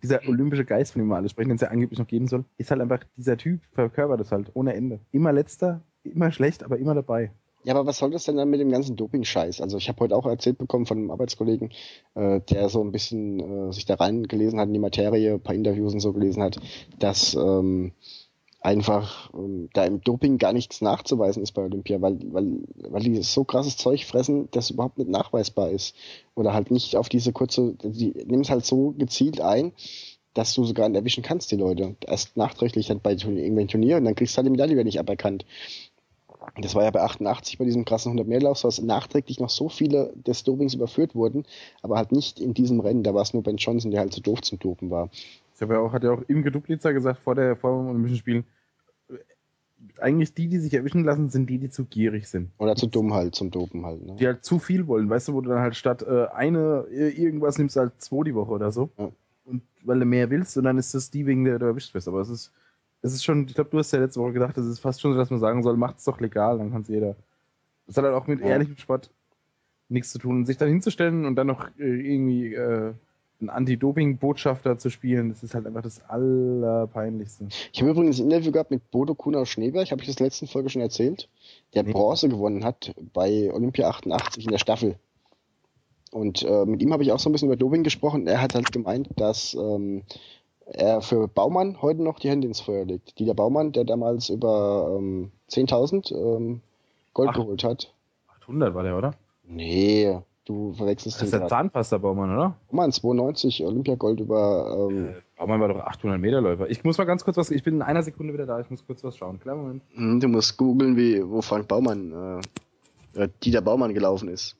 dieser olympische Geist, von dem wir alle sprechen, den es ja angeblich noch geben soll, ist halt einfach, dieser Typ verkörpert das halt ohne Ende. Immer letzter, immer schlecht, aber immer dabei. Ja, aber was soll das denn dann mit dem ganzen Doping-Scheiß? Also ich habe heute auch erzählt bekommen von einem Arbeitskollegen, der so ein bisschen sich da reingelesen hat in die Materie, ein paar Interviews und so gelesen hat, dass einfach da im Doping gar nichts nachzuweisen ist bei Olympia, weil die so krasses Zeug fressen, das überhaupt nicht nachweisbar ist. Oder halt nicht auf diese die nehmen es halt so gezielt ein, dass du sogar erwischen kannst, die Leute. Erst nachträglich dann bei irgendwelchen Turnieren, dann kriegst du halt die Medaille wieder nicht aberkannt. Das war ja bei 88 bei diesem krassen 100-Meter-Lauf, dass nachträglich noch so viele des Dopings überführt wurden, aber halt nicht in diesem Rennen. Da war es nur Ben Johnson, der halt so doof zum Dopen war. Hat ja auch Imke Dupliza gesagt vor dem Olympischen Spielen, eigentlich die sich erwischen lassen, sind die zu gierig sind. Oder zu dumm halt, zum Dopen halt. Ne? Die halt zu viel wollen, weißt du, wo du dann halt statt irgendwas nimmst halt 2 die Woche oder so. Ja. Und weil du mehr willst und dann ist das die, wegen der du erwischt wirst. Aber es ist schon, ich glaube, du hast ja letzte Woche gedacht, es ist fast schon so, dass man sagen soll, macht es doch legal, dann kann es jeder. Das hat halt auch mit ehrlichem Sport nichts zu tun. Und sich dann hinzustellen und dann noch irgendwie einen Anti-Doping-Botschafter zu spielen, das ist halt einfach das Allerpeinlichste. Ich habe übrigens ein Interview gehabt mit Bodo Kuhner-Schneeberg, habe ich das letzten Folge schon erzählt, der Bronze gewonnen hat bei Olympia 88 in der Staffel. Und mit ihm habe ich auch so ein bisschen über Doping gesprochen. Er hat halt gemeint, dass er für Baumann heute noch die Hände ins Feuer legt. Dieter Baumann, der damals über 10.000 Gold geholt hat. 800 war der, oder? Nee, du verwechselst Das ist der Zahnpasta-Baumann, oder? Baumann, 92 Olympiagold über... Baumann war doch 800 Meter Läufer. Ich muss mal ganz kurz ich bin in einer Sekunde wieder da, ich muss kurz was schauen. Klar, Moment. Du musst googeln, wo Frank Baumann, Dieter Baumann gelaufen ist.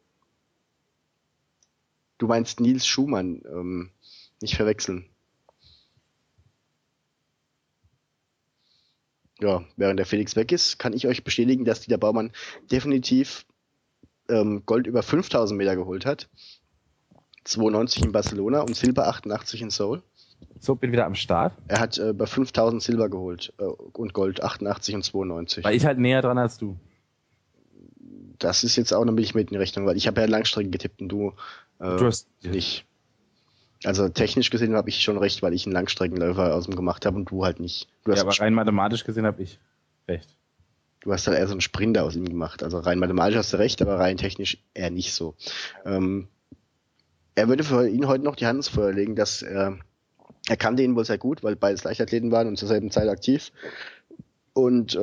Du meinst Nils Schumann, nicht verwechseln. Ja, während der Felix weg ist, kann ich euch bestätigen, dass Dieter Baumann definitiv Gold über 5000 Meter geholt hat. 92 in Barcelona und Silber 88 in Seoul. So, bin wieder am Start. Er hat bei 5000 Silber geholt und Gold 88 und 92. War ich halt näher dran als du. Das ist jetzt auch noch nicht mit in Rechnung, weil ich habe ja Langstrecken getippt und du hast nicht. Also technisch gesehen habe ich schon recht, weil ich einen Langstreckenläufer aus dem gemacht habe und du halt nicht. Aber rein mathematisch gesehen habe ich recht. Du hast halt eher so einen Sprinter aus ihm gemacht. Also rein mathematisch hast du recht, aber rein technisch eher nicht so. Er würde für ihn heute noch die Hand ins Feuer legen, dass er kannte ihn wohl sehr gut, weil beides Leichtathleten waren und zur selben Zeit aktiv. Und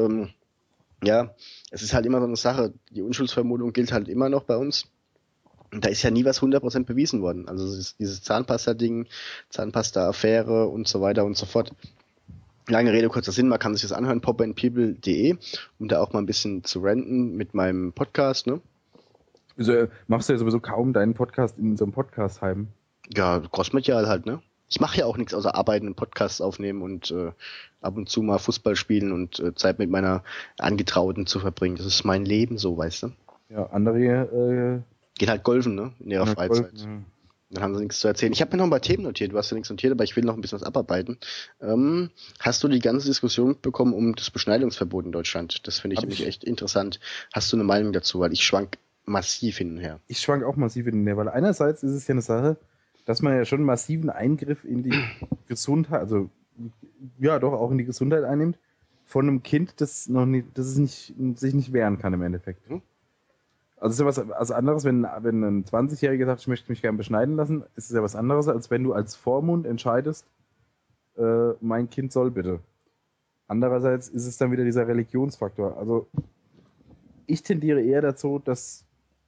es ist halt immer so eine Sache, die Unschuldsvermutung gilt halt immer noch bei uns. Und da ist ja nie was 100% bewiesen worden. Also dieses Zahnpasta-Ding, Zahnpasta-Affäre und so weiter und so fort. Lange Rede, kurzer Sinn, man kann sich das anhören, popandpeople.de, um da auch mal ein bisschen zu ranten mit meinem Podcast, ne? Also, machst du ja sowieso kaum deinen Podcast in so einem Podcast-Heim? Ja, Crossmedial halt, ne? Ich mache ja auch nichts außer arbeiten und Podcasts aufnehmen und ab und zu mal Fußball spielen und Zeit mit meiner Angetrauten zu verbringen. Das ist mein Leben so, weißt du? Ja, andere gehen halt golfen, ne? In ihrer Freizeit. Golfen, ja. Dann haben sie nichts zu erzählen. Ich habe mir noch ein paar Themen notiert. Du hast ja nichts notiert, aber ich will noch ein bisschen was abarbeiten. Hast du die ganze Diskussion bekommen um das Beschneidungsverbot in Deutschland? Das finde ich nämlich echt interessant. Hast du eine Meinung dazu? Weil ich schwank massiv hin und her. Ich schwank auch massiv hin und her, weil einerseits ist es ja eine Sache, dass man ja schon einen massiven Eingriff in die Gesundheit, also ja doch auch in die Gesundheit einnimmt, von einem Kind, das sich nicht wehren kann im Endeffekt. Also ist ja was anderes, wenn ein 20-Jähriger sagt, ich möchte mich gerne beschneiden lassen, ist es ja was anderes, als wenn du als Vormund entscheidest, mein Kind soll bitte. Andererseits ist es dann wieder dieser Religionsfaktor. Also ich tendiere eher dazu, dass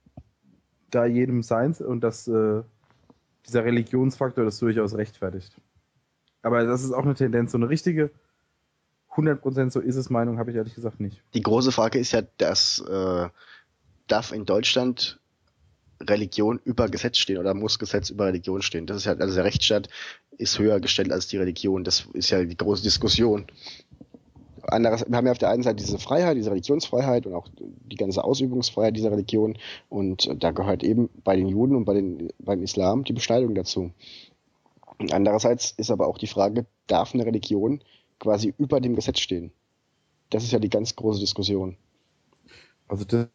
da jedem seins und dass dieser Religionsfaktor das durchaus rechtfertigt. Aber das ist auch eine Tendenz, so eine richtige 100% so ist es Meinung habe ich ehrlich gesagt nicht. Die große Frage ist ja, dass darf in Deutschland Religion über Gesetz stehen oder muss Gesetz über Religion stehen? Das ist ja, also der Rechtsstaat ist höher gestellt als die Religion. Das ist ja die große Diskussion. Andererseits, wir haben ja auf der einen Seite diese Freiheit, diese Religionsfreiheit und auch die ganze Ausübungsfreiheit dieser Religion. Und da gehört eben bei den Juden und beim Islam die Beschneidung dazu. Und andererseits ist aber auch die Frage, darf eine Religion quasi über dem Gesetz stehen? Das ist ja die ganz große Diskussion. Also das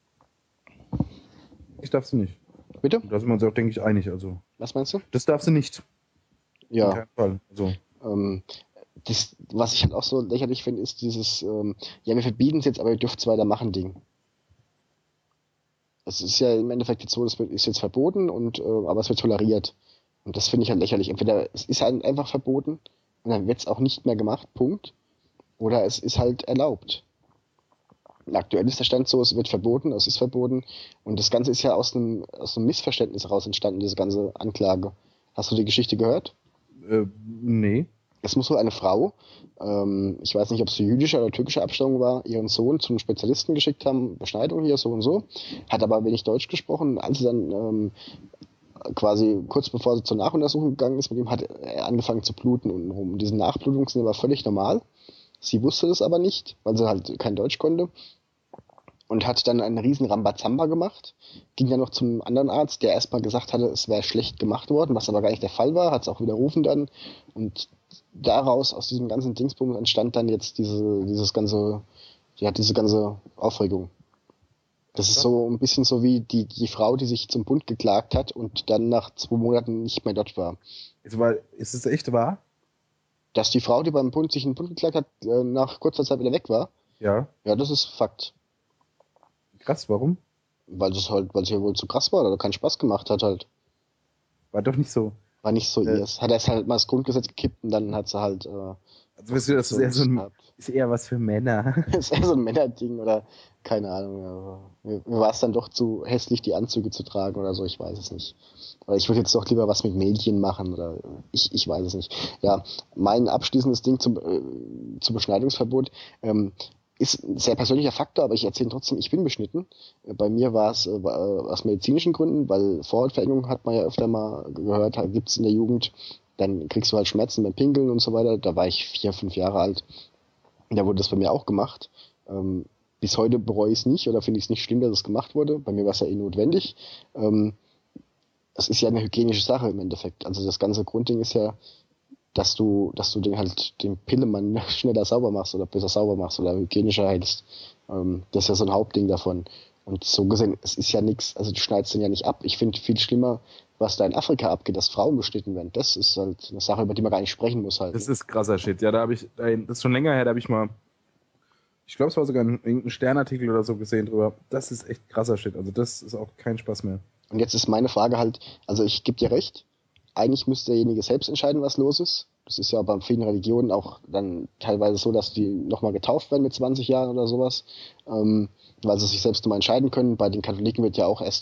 darfst du nicht. Bitte? Da sind wir uns auch, denke ich, einig. Also. Was meinst du? Das darfst du nicht. Ja. keinem Fall. Also, Was ich halt auch so lächerlich finde, ist dieses, ja, wir verbieten es jetzt, aber ihr dürft es weitermachen Ding. Es ist ja im Endeffekt jetzt so, ist jetzt verboten aber es wird toleriert. Und das finde ich halt lächerlich. Entweder es ist halt einfach verboten und dann wird es auch nicht mehr gemacht, Punkt. Oder es ist halt erlaubt. Aktuell ist der Stand so, es wird verboten, es ist verboten. Und das Ganze ist ja aus einem Missverständnis heraus entstanden, diese ganze Anklage. Hast du die Geschichte gehört? nee. Es muss wohl eine Frau, ich weiß nicht, ob es jüdischer oder türkischer Abstammung war, ihren Sohn zum Spezialisten geschickt haben, Beschneidung hier, so und so, hat aber wenig Deutsch gesprochen. Als sie dann quasi kurz bevor sie zur Nachuntersuchung gegangen ist, mit ihm hat er angefangen zu bluten untenrum. Diese Nachblutungen sind aber völlig normal. Sie wusste das aber nicht, weil sie halt kein Deutsch konnte. Und hat dann einen riesen Rambazamba gemacht. Ging dann noch zum anderen Arzt, der erstmal gesagt hatte, es wäre schlecht gemacht worden, was aber gar nicht der Fall war, hat es auch widerrufen dann. Und daraus, aus diesem ganzen Dingsbums, entstand dann jetzt diese ganze Aufregung. Das ist so ein bisschen so wie die Frau, die sich zum Bund geklagt hat und dann nach 2 Monaten nicht mehr dort war. Ist es echt wahr? Dass die Frau, die beim Bund sich in den Bund geklagt hat, nach kurzer Zeit wieder weg war, Ja. ja, das ist Fakt. Krass, warum? Weil es ja wohl zu krass war oder keinen Spaß gemacht hat halt. War doch nicht so. War nicht so ihrs. Hat erst halt mal das Grundgesetz gekippt und dann hat sie halt. Also weißt du, das ist eher was für Männer. Das ist eher so ein Männerding oder keine Ahnung. Ja. Mir war es dann doch zu hässlich, die Anzüge zu tragen oder so, ich weiß es nicht. Oder ich würde jetzt doch lieber was mit Mädchen machen oder ich weiß es nicht. Ja, mein abschließendes Ding zum Beschneidungsverbot ist ein sehr persönlicher Faktor, aber ich erzähle trotzdem, ich bin beschnitten. Bei mir war es aus medizinischen Gründen, weil Vorhautverengung hat man ja öfter mal gehört, gibt es in der Jugend, dann kriegst du halt Schmerzen beim Pinkeln und so weiter. Da war ich 4, 5 Jahre alt. Da wurde das bei mir auch gemacht. Bis heute bereue ich es nicht oder finde ich es nicht schlimm, dass es gemacht wurde. Bei mir war es ja eh notwendig. Es ist ja eine hygienische Sache im Endeffekt. Also das ganze Grundding ist ja, dass du den Pillemann schneller sauber machst oder besser sauber machst oder hygienischer hältst. Das ist ja so ein Hauptding davon. Und so gesehen, es ist ja nichts, also du schneidest den ja nicht ab. Ich finde viel schlimmer, was da in Afrika abgeht, dass Frauen beschnitten werden. Das ist halt eine Sache, über die man gar nicht sprechen muss halt. Das ist krasser Shit. Ja, das ist schon länger her, da habe ich mal, ich glaube, es war sogar irgendein Sternartikel oder so gesehen drüber. Das ist echt krasser Shit. Also das ist auch kein Spaß mehr. Und jetzt ist meine Frage halt, also ich gebe dir recht, eigentlich müsste derjenige selbst entscheiden, was los ist. Das ist ja bei vielen Religionen auch dann teilweise so, dass die nochmal getauft werden mit 20 Jahren oder sowas, weil sie sich selbst nochmal entscheiden können. Bei den Katholiken wird ja auch erst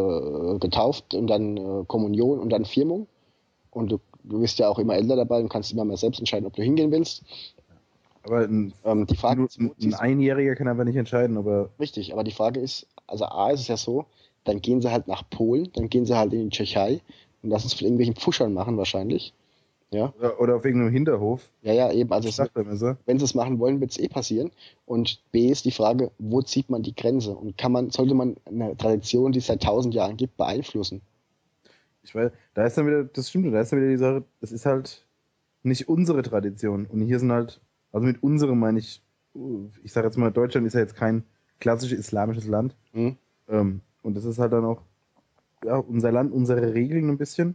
getauft und dann Kommunion und dann Firmung. Und du bist ja auch immer älter dabei und kannst immer mehr selbst entscheiden, ob du hingehen willst. Aber die Frage ist, ein Einjähriger kann aber nicht entscheiden, aber... Richtig, aber die Frage ist, also A ist es ja so, dann gehen sie halt nach Polen, dann gehen sie halt in die Tschechei und lassen es von irgendwelchen Pfuschern machen wahrscheinlich. Ja. Oder auf irgendeinem Hinterhof. Ja, eben. Also wenn sie es machen wollen, wird es eh passieren. Und B ist die Frage, wo zieht man die Grenze? Und sollte man eine Tradition, die es seit 1000 Jahren gibt, beeinflussen? Ich weiß, da ist dann wieder, das stimmt, da ist dann wieder die Sache, das ist halt nicht unsere Tradition. Und hier sind halt, also mit unserem meine ich sage jetzt mal, Deutschland ist ja jetzt kein klassisch islamisches Land. Hm? Und das ist halt dann auch, ja, unser Land, unsere Regeln ein bisschen.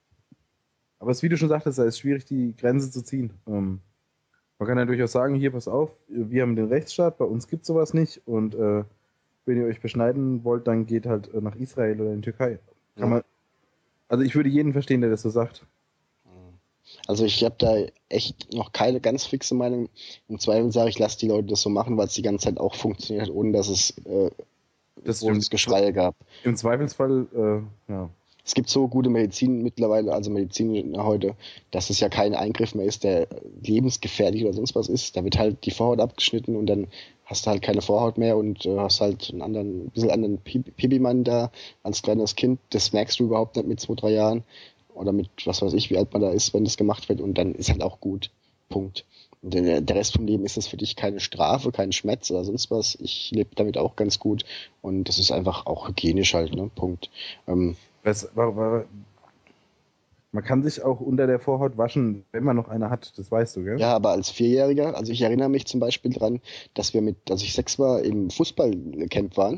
Aber es, wie du schon sagtest, da ist schwierig, die Grenze zu ziehen. Man kann ja durchaus sagen, hier, pass auf, wir haben den Rechtsstaat, bei uns gibt es sowas nicht. Und wenn ihr euch beschneiden wollt, dann geht halt nach Israel oder in die Türkei. Also ich würde jeden verstehen, der das so sagt. Also ich habe da echt noch keine ganz fixe Meinung. Im Zweifel sage ich, lass die Leute das so machen, weil es die ganze Zeit auch funktioniert hat, ohne dass es großes Geschrei gab. Im Zweifelsfall, ja. Es gibt so gute Medizin mittlerweile, also Medizin heute, dass es ja kein Eingriff mehr ist, der lebensgefährlich oder sonst was ist. Da wird halt die Vorhaut abgeschnitten und dann hast du halt keine Vorhaut mehr und hast halt ein bisschen anderen Pipimann da als kleines Kind. Das merkst du überhaupt nicht mit 2, 3 Jahren oder mit was weiß ich, wie alt man da ist, wenn das gemacht wird und dann ist halt auch gut. Punkt. Und der Rest vom Leben ist das für dich keine Strafe, kein Schmerz oder sonst was. Ich lebe damit auch ganz gut und das ist einfach auch hygienisch halt, ne? Punkt. Man kann sich auch unter der Vorhaut waschen, wenn man noch eine hat, das weißt du, gell? Ja, aber als Vierjähriger, also ich erinnere mich zum Beispiel dran, dass wir als ich 6 war, im Fußballcamp waren.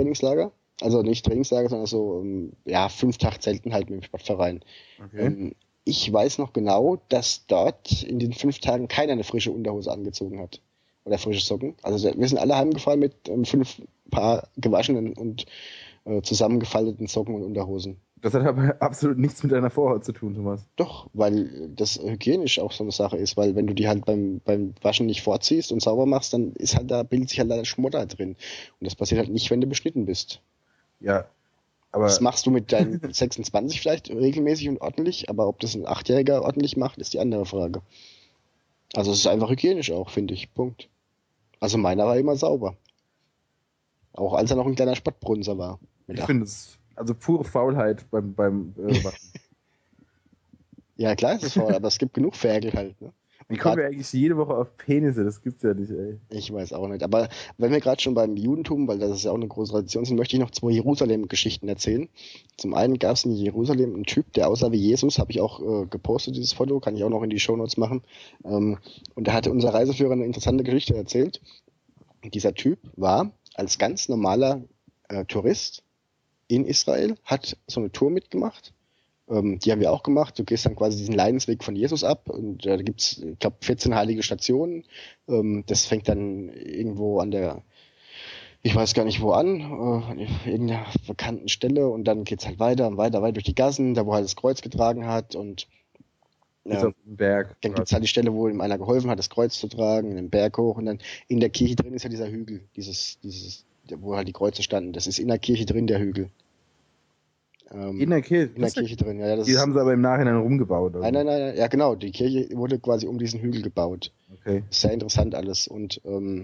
Fußballtrainingslager. Also nicht Trainingslager, sondern so, 5 Tag Zelten halt mit dem Sportverein. Okay. ich weiß noch genau, dass dort in den 5 Tagen keiner eine frische Unterhose angezogen hat. Oder frische Socken. Also wir sind alle heimgefahren mit 5 Paar gewaschenen und zusammengefalteten Socken und Unterhosen. Das hat aber absolut nichts mit deiner Vorhaut zu tun, Thomas. Doch, weil das hygienisch auch so eine Sache ist, weil wenn du die halt beim Waschen nicht vorziehst und sauber machst, dann ist halt bildet sich halt da Schmodder drin. Und das passiert halt nicht, wenn du beschnitten bist. Ja, aber Das machst du mit deinen 26 vielleicht regelmäßig und ordentlich, aber ob das ein 8-Jähriger ordentlich macht, ist die andere Frage. Also es ist einfach hygienisch auch, finde ich. Punkt. Also meiner war immer sauber. Auch als er noch ein kleiner Spottbrunzer war. ich finde es also pure Faulheit beim Waschen. Ja, klar ist es faul, aber es gibt genug Ferkel halt, ne? Wie kommen wir eigentlich jede Woche auf Penisse? Das gibt's ja nicht, ey. Ich weiß auch nicht. Aber wenn wir gerade schon beim Judentum, weil das ist ja auch eine große Tradition sind, möchte ich noch 2 Jerusalem-Geschichten erzählen. Zum einen gab es in Jerusalem einen Typ, der aussah wie Jesus, habe ich auch gepostet, dieses Foto, kann ich auch noch in die Shownotes machen. Und da hatte unser Reiseführer eine interessante Geschichte erzählt. Und dieser Typ war als ganz normaler Tourist in Israel, hat so eine Tour mitgemacht. Die haben wir auch gemacht. Du gehst dann quasi diesen Leidensweg von Jesus ab und da gibt's, ich glaube, 14 heilige Stationen. Das fängt dann irgendwo an der, ich weiß gar nicht wo an irgendeiner bekannten Stelle und dann geht's halt weiter und weiter durch die Gassen, da wo halt das Kreuz getragen hat und Ist auf dem Berg. dann gibt's halt die Stelle, wo ihm einer geholfen hat, das Kreuz zu tragen, den Berg hoch und dann in der Kirche drin ist ja dieser Hügel, wo halt die Kreuze standen. Das ist in der Kirche drin, der Hügel. In der Kirche? In der Kirche drin, ja. Die haben sie aber im Nachhinein rumgebaut, oder? Nein, ja genau, die Kirche wurde quasi um diesen Hügel gebaut. Okay. Sehr interessant alles und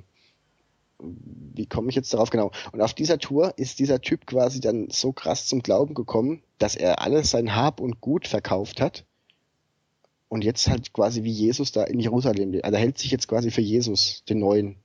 wie komme ich jetzt darauf? Genau. Und auf dieser Tour ist dieser Typ quasi dann so krass zum Glauben gekommen, dass er alles sein Hab und Gut verkauft hat und jetzt halt quasi wie Jesus da in Jerusalem lebt. Also er hält sich jetzt quasi für Jesus, den Neuen.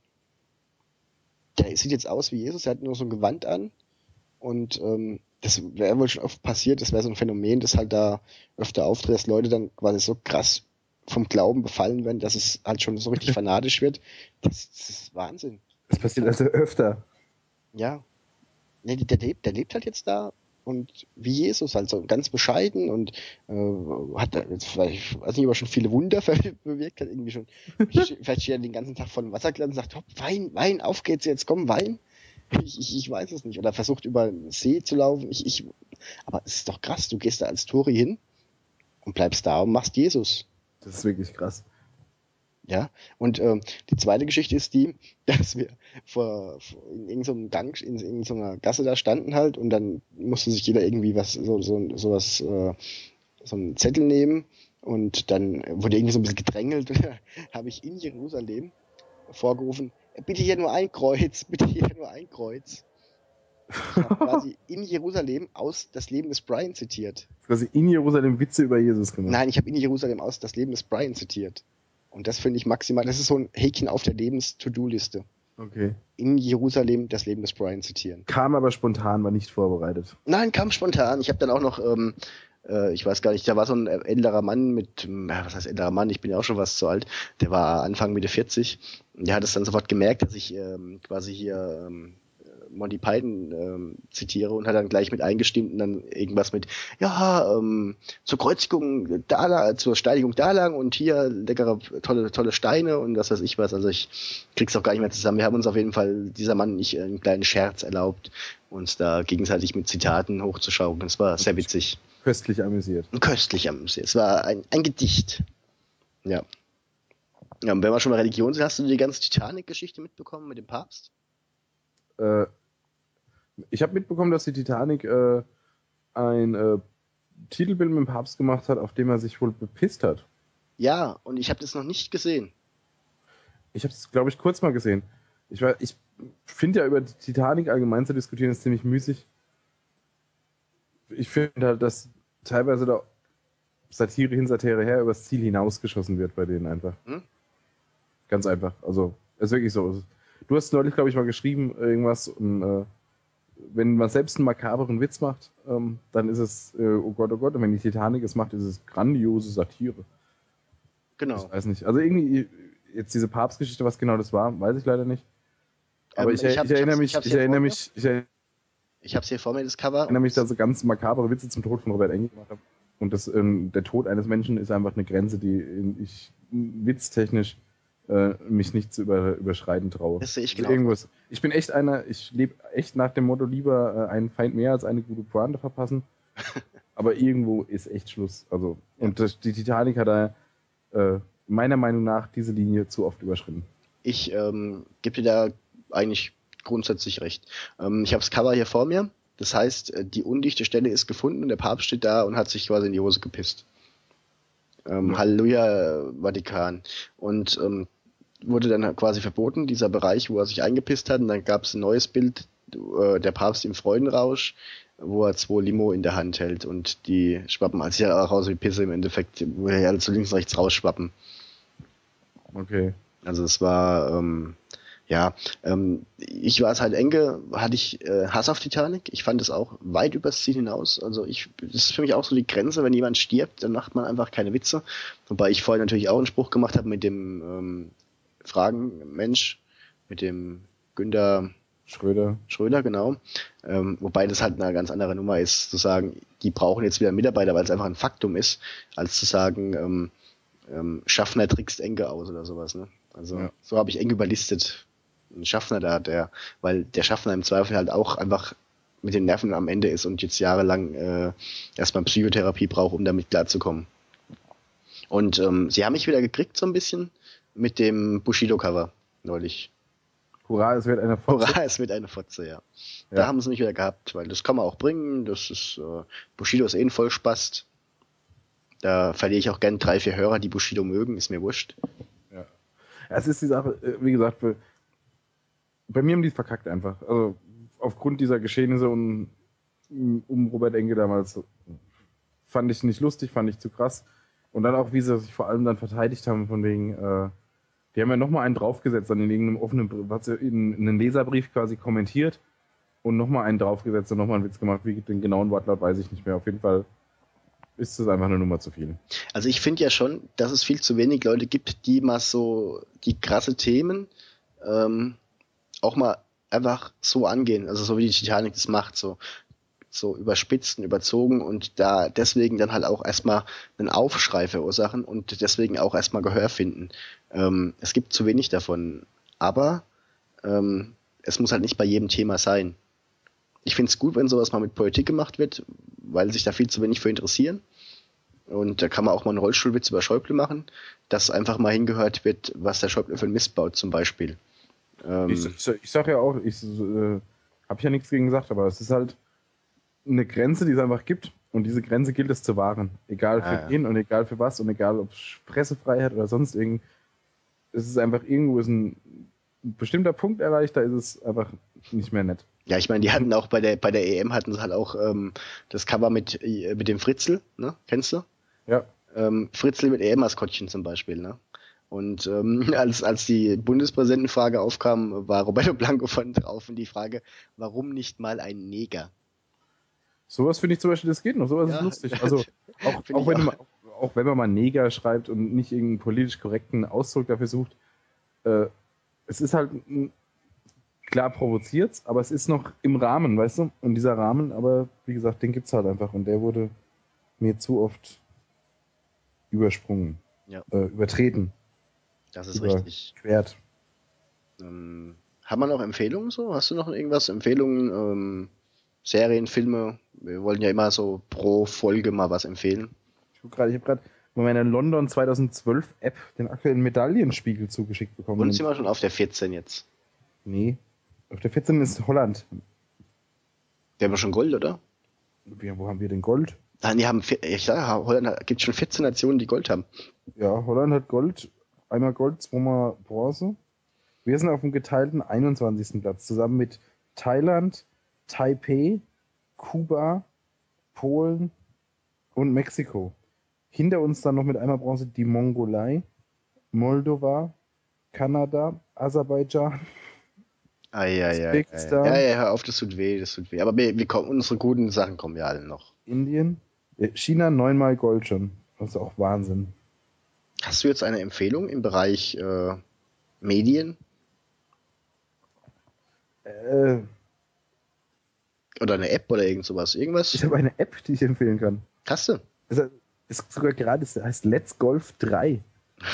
Der sieht jetzt aus wie Jesus, er hat nur so ein Gewand an und das wäre wohl schon oft passiert, das wäre so ein Phänomen, das halt da öfter auftritt, dass Leute dann quasi so krass vom Glauben befallen werden, dass es halt schon so richtig fanatisch wird. Das ist Wahnsinn. Das passiert also öfter. Ja. Nee, der lebt halt jetzt da und wie Jesus halt so ganz bescheiden und hat da jetzt vielleicht, ich weiß nicht, ob er schon viele Wunder bewirkt hat, irgendwie schon. Vielleicht steht er den ganzen Tag vor dem Wasserglas und sagt, hopp, Wein, auf geht's jetzt, komm, Wein. Ich weiß es nicht. Oder versucht über den See zu laufen. Aber es ist doch krass, du gehst da als Tori hin und bleibst da und machst Jesus. Das ist wirklich krass. Ja, und die zweite Geschichte ist die, dass wir in irgendeinem Gang, in irgendeiner Gasse da standen halt und dann musste sich jeder irgendwie so einen Zettel nehmen und dann wurde irgendwie so ein bisschen gedrängelt und da habe ich in Jerusalem vorgerufen, bitte hier nur ein Kreuz, bitte hier nur ein Kreuz. Ich habe quasi in Jerusalem aus Das Leben des Brian zitiert. Quasi in Jerusalem Witze über Jesus gemacht. Nein, ich habe in Jerusalem aus Das Leben des Brian zitiert. Und das finde ich maximal, das ist so ein Häkchen auf der Lebens-To-Do-Liste. Okay. In Jerusalem Das Leben des Brian zitieren. Kam aber spontan, war nicht vorbereitet. Nein, kam spontan. Ich habe dann auch noch, ich weiß gar nicht, da war so ein älterer Mann was heißt älterer Mann, ich bin ja auch schon was zu alt, der war Anfang Mitte 40. Der hat es dann sofort gemerkt, dass ich quasi hier Monty Python zitiere und hat dann gleich mit eingestimmt und dann irgendwas mit, ja, zur Kreuzigung da lang, zur Steinigung da lang und hier leckere, tolle Steine und was weiß ich was. Also ich krieg's auch gar nicht mehr zusammen. Wir haben uns auf jeden Fall, dieser Mann und ich, einen kleinen Scherz erlaubt, uns da gegenseitig mit Zitaten hochzuschaukeln. Das war sehr witzig. Köstlich amüsiert. Köstlich amüsiert. Es war ein Gedicht. Ja. Ja, und wenn wir schon mal Religion sind, hast du die ganze Titanic-Geschichte mitbekommen mit dem Papst? Ich habe mitbekommen, dass die Titanic ein Titelbild mit dem Papst gemacht hat, auf dem er sich wohl bepisst hat. Ja, und ich habe das noch nicht gesehen. Ich habe es, glaube ich, kurz mal gesehen. Ich finde ja über die Titanic allgemein zu diskutieren, ist ziemlich müßig. Ich finde halt, dass teilweise da Satire hin, Satire her übers Ziel hinausgeschossen wird bei denen einfach. Ganz einfach. Also, es ist wirklich so. Du hast neulich, glaube ich, mal geschrieben, irgendwas, und wenn man selbst einen makaberen Witz macht, dann ist es, oh Gott, und wenn die Titanic es macht, ist es grandiose Satire. Genau. Ich weiß nicht. Also irgendwie, jetzt diese Papstgeschichte, was genau das war, weiß ich leider nicht. Aber ich erinnere mich, ich habe es hier vor mir, das Cover. Ich erinnere mich, dass so ganz makabere Witze zum Tod von Robert Englund gemacht haben. Und der Tod eines Menschen ist einfach eine Grenze, die ich witztechnisch mich nicht zu überschreiten traue. Das sehe ich Also genau. irgendwas. Ich bin echt ich lebe echt nach dem Motto, lieber einen Feind mehr als eine gute Pointe verpassen. Aber irgendwo ist echt Schluss. Also, und die Titanic hat da meiner Meinung nach diese Linie zu oft überschritten. Ich gebe dir da eigentlich grundsätzlich recht. Ich habe das Cover hier vor mir. Das heißt, die undichte Stelle ist gefunden und der Papst steht da und hat sich quasi in die Hose gepisst. Halleluja, Vatikan. Und wurde dann quasi verboten, dieser Bereich, wo er sich eingepisst hat. Und dann gab es ein neues Bild, der Papst im Freudenrausch, wo er 2 Limo in der Hand hält und die schwappen, also ja auch aus wie Pisse im Endeffekt, wo er alle zu links und rechts rausschwappen. Okay. Also es war, ich war es halt enge, hatte ich Hass auf Titanic. Ich fand es auch weit übers Ziel hinaus. Also das ist für mich auch so die Grenze, wenn jemand stirbt, dann macht man einfach keine Witze. Wobei ich vorhin natürlich auch einen Spruch gemacht habe mit dem Fragenmensch, mit dem Günter Schröder, genau. Wobei das halt eine ganz andere Nummer ist, zu sagen, die brauchen jetzt wieder Mitarbeiter, weil es einfach ein Faktum ist, als zu sagen, Schaffner trickst Enke aus oder sowas, ne? Also so habe ich Enke überlistet. Ein Schaffner weil der Schaffner im Zweifel halt auch einfach mit den Nerven am Ende ist und jetzt jahrelang erstmal Psychotherapie braucht, um damit klarzukommen. Und sie haben mich wieder gekriegt so ein bisschen mit dem Bushido-Cover neulich. Hurra, es wird eine Fotze. Hurra, es wird eine Fotze, ja. Da haben sie mich wieder gehabt, weil das kann man auch bringen. Das ist Bushido ist ein Vollspast. Da verliere ich auch gern 3, 4 Hörer, die Bushido mögen, ist mir wurscht. Ja. Es ist die Sache, wie gesagt, bei mir haben die es verkackt einfach. Also aufgrund dieser Geschehnisse um Robert Enke damals fand ich nicht lustig, fand ich zu krass. Und dann auch, wie sie sich vor allem dann verteidigt haben, von wegen, die haben ja nochmal einen draufgesetzt, dann in irgendeinem offenen, was in einen Leserbrief quasi kommentiert und nochmal einen draufgesetzt und nochmal einen Witz gemacht. Wie den genauen Wortlaut weiß ich nicht mehr. Auf jeden Fall ist das einfach eine Nummer zu viel. Also ich finde ja schon, dass es viel zu wenig Leute gibt, die mal so die krasse Themen auch mal einfach so angehen. Also so wie die Titanic das macht, so überspitzt und überzogen und da deswegen dann halt auch erstmal einen Aufschrei verursachen und deswegen auch erstmal Gehör finden. Es gibt zu wenig davon. Aber es muss halt nicht bei jedem Thema sein. Ich finde es gut, wenn sowas mal mit Politik gemacht wird, weil sich da viel zu wenig für interessieren. Und da kann man auch mal einen Rollstuhlwitz über Schäuble machen, dass einfach mal hingehört wird, was der Schäuble für ein Mist baut zum Beispiel. Ich sag ja auch, habe ja nichts gegen gesagt, aber es ist halt eine Grenze, die es einfach gibt. Und diese Grenze gilt es zu wahren. Egal für wen und egal für was und egal ob Pressefreiheit oder sonst irgend. Es ist einfach irgendwo ist ein bestimmter Punkt erreicht, da ist es einfach nicht mehr nett. Ja, ich meine, die hatten auch bei der EM hatten sie halt auch das Cover mit dem Fritzl, ne? Kennst du? Ja. Fritzl mit EM-Maskottchen zum Beispiel, ne? Und als die Bundespräsidentenfrage aufkam, war Roberto Blanco von drauf und die Frage, warum nicht mal ein Neger? Sowas finde ich zum Beispiel, das geht noch, sowas ist lustig. Also auch wenn man mal Neger schreibt und nicht irgendeinen politisch korrekten Ausdruck dafür sucht, es ist halt klar provoziert, aber es ist noch im Rahmen, weißt du? Und dieser Rahmen, aber wie gesagt, den gibt's halt einfach und der wurde mir zu oft übertreten. Das ist richtig. Quert. Haben wir noch Empfehlungen so? Hast du noch irgendwas? Empfehlungen, Serien, Filme? Wir wollen ja immer so pro Folge mal was empfehlen. Ich habe gerade bei meiner London 2012 App den aktuellen Medaillenspiegel zugeschickt bekommen. Und sind wir schon auf der 14 jetzt? Nee. Auf der 14 ist Holland. Wir haben schon Gold, oder? Wo haben wir denn Gold? Nein, Holland gibt schon 14 Nationen, die Gold haben. Ja, Holland hat Gold. Einmal Gold, zweimal Bronze. Wir sind auf dem geteilten 21. Platz, zusammen mit Thailand, Taipei, Kuba, Polen und Mexiko. Hinter uns dann noch mit einmal Bronze die Mongolei, Moldova, Kanada, Aserbaidschan, Usbekistan. Ja, hör auf, das tut weh. Aber unsere guten Sachen kommen ja alle noch. Indien, China 9-mal Gold schon. Das ist auch Wahnsinn. Hast du jetzt eine Empfehlung im Bereich Medien? Oder eine App oder irgend sowas? Irgendwas? Ich habe eine App, die ich empfehlen kann. Hast du? Ist sogar gratis, das heißt Let's Golf 3.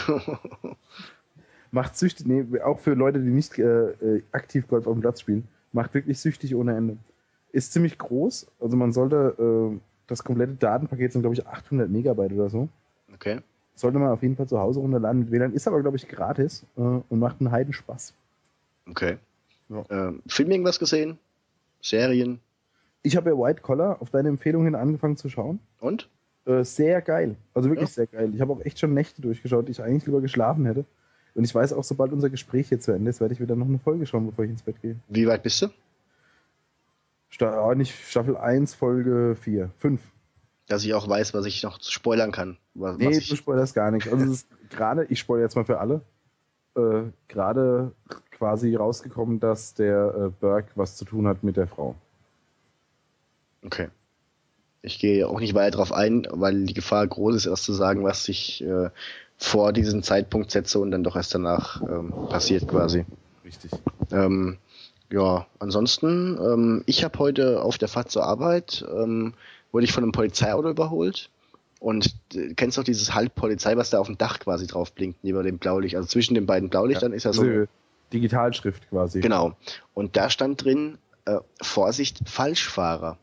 Macht süchtig, auch für Leute, die nicht aktiv Golf auf dem Platz spielen, macht wirklich süchtig ohne Ende. Ist ziemlich groß, also man sollte, das komplette Datenpaket sind, glaube ich, 800 Megabyte oder so. Okay. Sollte man auf jeden Fall zu Hause runterladen mit WLAN, ist aber, glaube ich, gratis und macht einen Heidenspaß. Okay. Ja. Film irgendwas gesehen? Serien? Ich habe ja White Collar auf deine Empfehlung hin angefangen zu schauen. Und? Sehr geil. Also wirklich sehr geil. Ich habe auch echt schon Nächte durchgeschaut, die ich eigentlich lieber geschlafen hätte. Und ich weiß auch, sobald unser Gespräch hier zu Ende ist, werde ich wieder noch eine Folge schauen, bevor ich ins Bett gehe. Wie weit bist du? Nicht Staffel 1, Folge 4, 5. Dass ich auch weiß, was ich noch spoilern kann. Nee, du spoilerst gar nichts. Also es ist gerade, ich spoilere jetzt mal für alle, gerade quasi rausgekommen, dass der Burke was zu tun hat mit der Frau. Okay. Ich gehe auch nicht weiter drauf ein, weil die Gefahr groß ist, erst zu sagen, was ich vor diesem Zeitpunkt setze und dann doch erst danach passiert quasi. Richtig. Ja, ansonsten, ich habe heute auf der Fahrt zur Arbeit, wurde ich von einem Polizeiauto überholt und kennst du auch dieses Halt-Polizei, was da auf dem Dach quasi drauf blinkt, neben dem Blaulicht, also zwischen den beiden Blaulichtern ist ja so... Digitalschrift quasi. Genau. Und da stand drin, Vorsicht, Falschfahrer.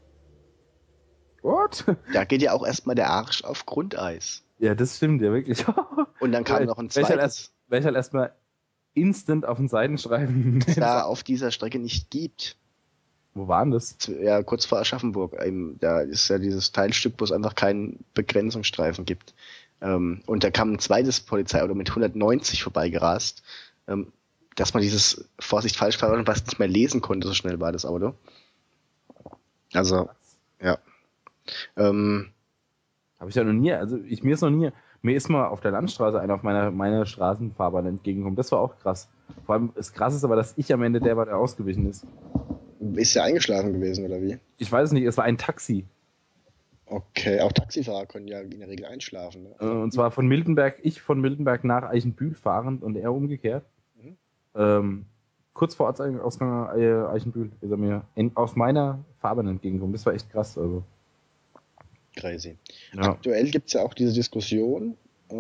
What? Da geht ja auch erstmal der Arsch auf Grundeis. Ja, das stimmt ja wirklich. Und dann kam noch ein zweites, Welcher erstmal instant auf den Seitenstreifen. das da auf dieser Strecke nicht gibt. Wo waren das? Ja, kurz vor Aschaffenburg. Da ist ja dieses Teilstück, wo es einfach keinen Begrenzungsstreifen gibt. Und da kam ein zweites Polizeiauto mit 190 vorbeigerast, dass man dieses Vorsicht, Falschfahrer was nicht mehr lesen konnte, so schnell war das Auto. Also, ja. Habe ich ja noch nie, also mir ist mal auf der Landstraße einer auf meiner Straßenfahrbahn entgegengekommen. Das war auch krass. Vor allem, das Krasse ist aber, dass ich am Ende der war, der ausgewichen ist. Ist der eingeschlafen gewesen, oder wie? Ich weiß es nicht, es war ein Taxi. Okay, auch Taxifahrer können ja in der Regel einschlafen. Ne? Und zwar von Miltenberg nach Eichenbühl fahrend und er umgekehrt. Kurz vor Ortsausgang Eichenbühl ist er mir auf meiner Fahrbahn entgegengekommen. Das war echt krass. Also. Crazy. Ja. Aktuell gibt es ja auch diese Diskussion,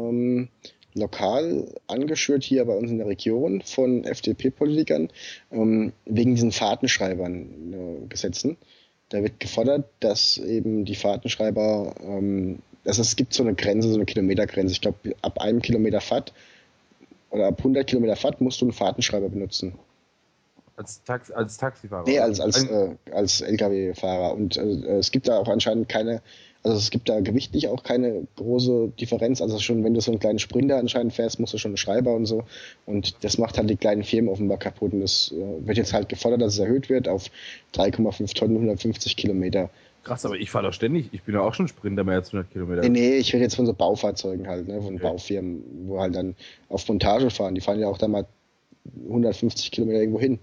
lokal angeschürt hier bei uns in der Region von FDP-Politikern, wegen diesen Fahrtenschreibern-Gesetzen. Da wird gefordert, dass eben die Fahrtenschreiber, es gibt so eine Grenze, so eine Kilometergrenze. Ich glaube, ab einem Kilometer Fahrt oder ab 100 Kilometer Fahrt musst du einen Fahrtenschreiber benutzen. Als Taxifahrer? Nee, als LKW-Fahrer. Und es gibt da auch anscheinend es gibt da gewichtlich auch keine große Differenz. Also schon, wenn du so einen kleinen Sprinter anscheinend fährst, musst du schon einen Schreiber und so. Und das macht halt die kleinen Firmen offenbar kaputt. Und das wird jetzt halt gefordert, dass es erhöht wird auf 3,5 Tonnen, 150 Kilometer. Krass, aber ich fahre doch ständig. Ich bin ja auch schon Sprinter, mehr als 100 Kilometer. Nee, ich rede jetzt von so Baufahrzeugen halt, ne, von Baufirmen, wo halt dann auf Montage fahren. Die fahren ja auch da mal 150 Kilometer irgendwo hin.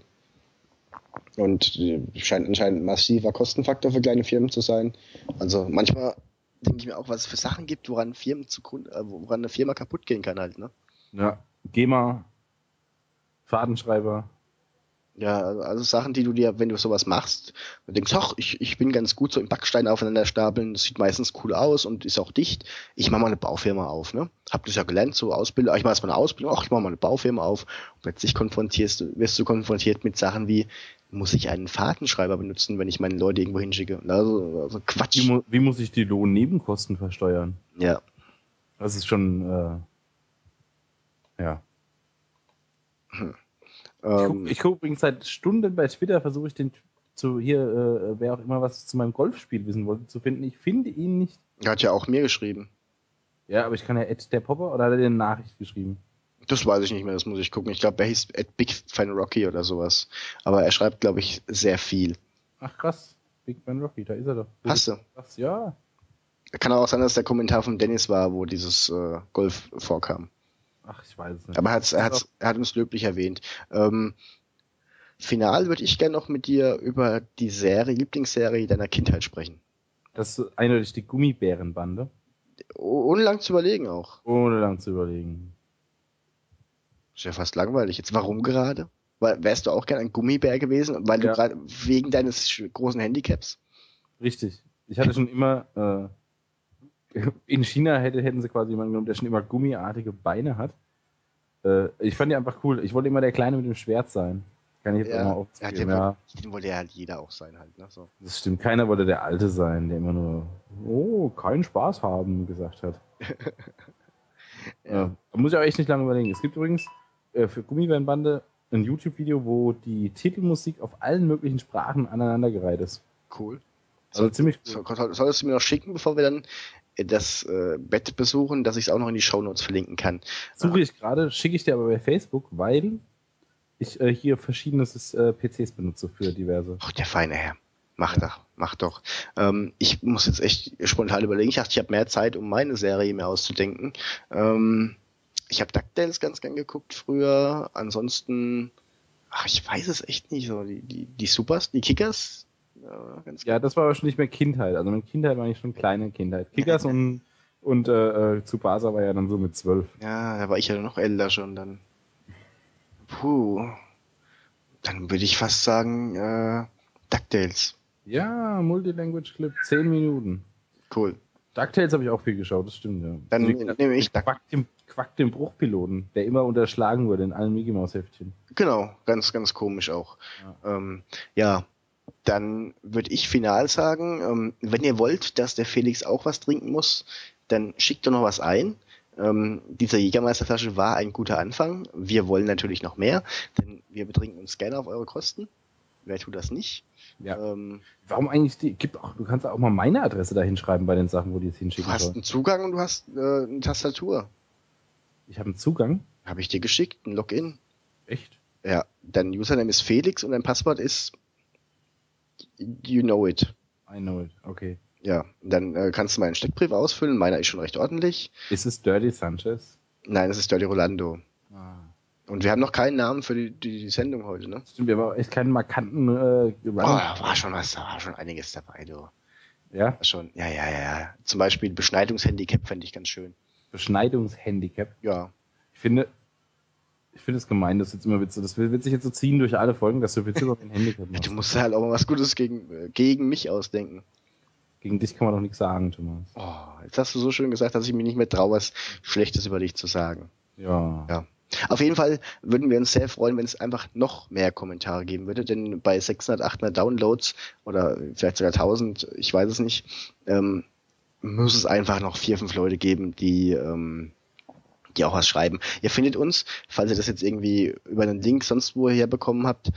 Und scheint anscheinend ein massiver Kostenfaktor für kleine Firmen zu sein. Also manchmal denke ich mir auch, was es für Sachen gibt, woran eine Firma kaputt gehen kann halt, ne? Ja, GEMA, Fahrtenschreiber. Ja, also Sachen, die du dir, wenn du sowas machst, und denkst, ach, ich bin ganz gut so im Backstein aufeinander stapeln, das sieht meistens cool aus und ist auch dicht. Ich mache mal eine Baufirma auf, ne? Hab das ja gelernt, so Ausbildung, ich mache erst mal eine Ausbildung, ach, ich mache mal eine Baufirma auf. Und plötzlich wirst du konfrontiert mit Sachen wie, muss ich einen Fahrtenschreiber benutzen, wenn ich meine Leute irgendwo hinschicke? Also Quatsch. Wie muss ich die Lohnnebenkosten versteuern? Ja. Das ist schon, ja. Ich gucke übrigens seit Stunden bei Twitter, versuche ich wer auch immer was zu meinem Golfspiel wissen wollte, zu finden. Ich finde ihn nicht. Er hat ja auch mir geschrieben. Ja, aber ich kann ja der Popper oder hat er dir eine Nachricht geschrieben? Das weiß ich nicht mehr, das muss ich gucken. Ich glaube, er hieß @BigFanRocky oder sowas. Aber er schreibt, glaube ich, sehr viel. Ach krass, Big Fan Rocky, da ist er doch. Hast du? Krass, ja. Kann auch sein, dass der Kommentar von Dennis war, wo dieses Golf vorkam. Ach, ich weiß es nicht. Aber er hat uns löblich erwähnt. Final würde ich gerne noch mit dir über die Lieblingsserie deiner Kindheit sprechen. Das ist eindeutig die Gummibärenbande. Ohne lang zu überlegen auch. Ohne lang zu überlegen. Ist ja fast langweilig. Jetzt warum gerade? Wärst du auch gerne ein Gummibär gewesen? Weil du gerade wegen deines großen Handicaps? Richtig. Ich hatte schon immer In China hätten sie quasi jemanden genommen, der schon immer gummiartige Beine hat. Ich fand die einfach cool. Ich wollte immer der Kleine mit dem Schwert sein. Kann ich jetzt auch mal aufzugeben. Den wollte ja halt jeder auch sein halt. Ne? So. Das stimmt. Keiner wollte der Alte sein, der immer nur keinen Spaß haben gesagt hat. Da muss ich auch echt nicht lange überlegen. Es gibt übrigens für Gummibärenbande ein YouTube-Video, wo die Titelmusik auf allen möglichen Sprachen aneinandergereiht ist. Cool. Also ziemlich cool. Solltest du mir noch schicken, bevor wir dann das Bett besuchen, dass ich es auch noch in die Shownotes verlinken kann. Suche ich gerade, schicke ich dir aber bei Facebook, weil ich hier verschiedene PCs benutze für diverse. Ach, der feine Herr. Mach doch. Ich muss jetzt echt spontan überlegen. Ich dachte, ich habe mehr Zeit, um meine Serie mir auszudenken. Ich habe DuckTales ganz gern geguckt früher. Ansonsten, ich weiß es echt nicht. So die Supers, die Kickers. Ja, das war aber schon nicht mehr Kindheit. Also mit Kindheit war ich schon kleine Kindheit. Kickers und Tsubasa war ja dann so mit 12. Ja, da war ich ja noch älter schon dann. Dann würde ich fast sagen, DuckTales. Ja, Multilanguage Clip, 10 Minuten. Cool. DuckTales habe ich auch viel geschaut, das stimmt, ja. Dann nehme ich Quack den Bruchpiloten, der immer unterschlagen wurde in allen Mickey Mouse Heftchen. Genau, ganz, ganz komisch auch. Ja, dann würde ich final sagen, wenn ihr wollt, dass der Felix auch was trinken muss, dann schickt doch noch was ein. Diese Jägermeisterflasche war ein guter Anfang. Wir wollen natürlich noch mehr, denn wir betrinken uns gerne auf eure Kosten. Wer tut das nicht? Ja. Warum eigentlich du kannst auch mal meine Adresse da hinschreiben bei den Sachen, wo die es hinschicken sollen. Du hast einen Zugang und du hast eine Tastatur. Ich habe einen Zugang? Habe ich dir geschickt, ein Login. Echt? Ja, dein Username ist Felix und dein Passwort ist You know it. I know it, okay. Ja, dann kannst du meinen Steckbrief ausfüllen. Meiner ist schon recht ordentlich. Ist es Dirty Sanchez? Nein, es ist Dirty Rolando. Und wir haben noch keinen Namen für die Sendung heute, ne? Stimmt, wir haben auch echt keinen markanten da war schon einiges dabei, du. Ja? Schon, ja. Zum Beispiel Beschneidungshandicap fände ich ganz schön. Beschneidungshandicap? Ja. Ich finde es gemein, das jetzt immer Witze. Das wird sich jetzt so ziehen durch alle Folgen, dass du Witze über ein Handicap machst. Du musst halt auch mal was Gutes gegen mich ausdenken. Gegen dich kann man doch nichts sagen, Thomas. Jetzt hast du so schön gesagt, dass ich mich nicht mehr traue, was Schlechtes über dich zu sagen. Ja. Auf jeden Fall würden wir uns sehr freuen, wenn es einfach noch mehr Kommentare geben würde, denn bei 600, 800 Downloads oder vielleicht sogar 1000, ich weiß es nicht, muss es einfach noch 4, 5 Leute geben, die auch was schreiben. Ihr findet uns, falls ihr das jetzt irgendwie über einen Link sonst wo ihr bekommen habt,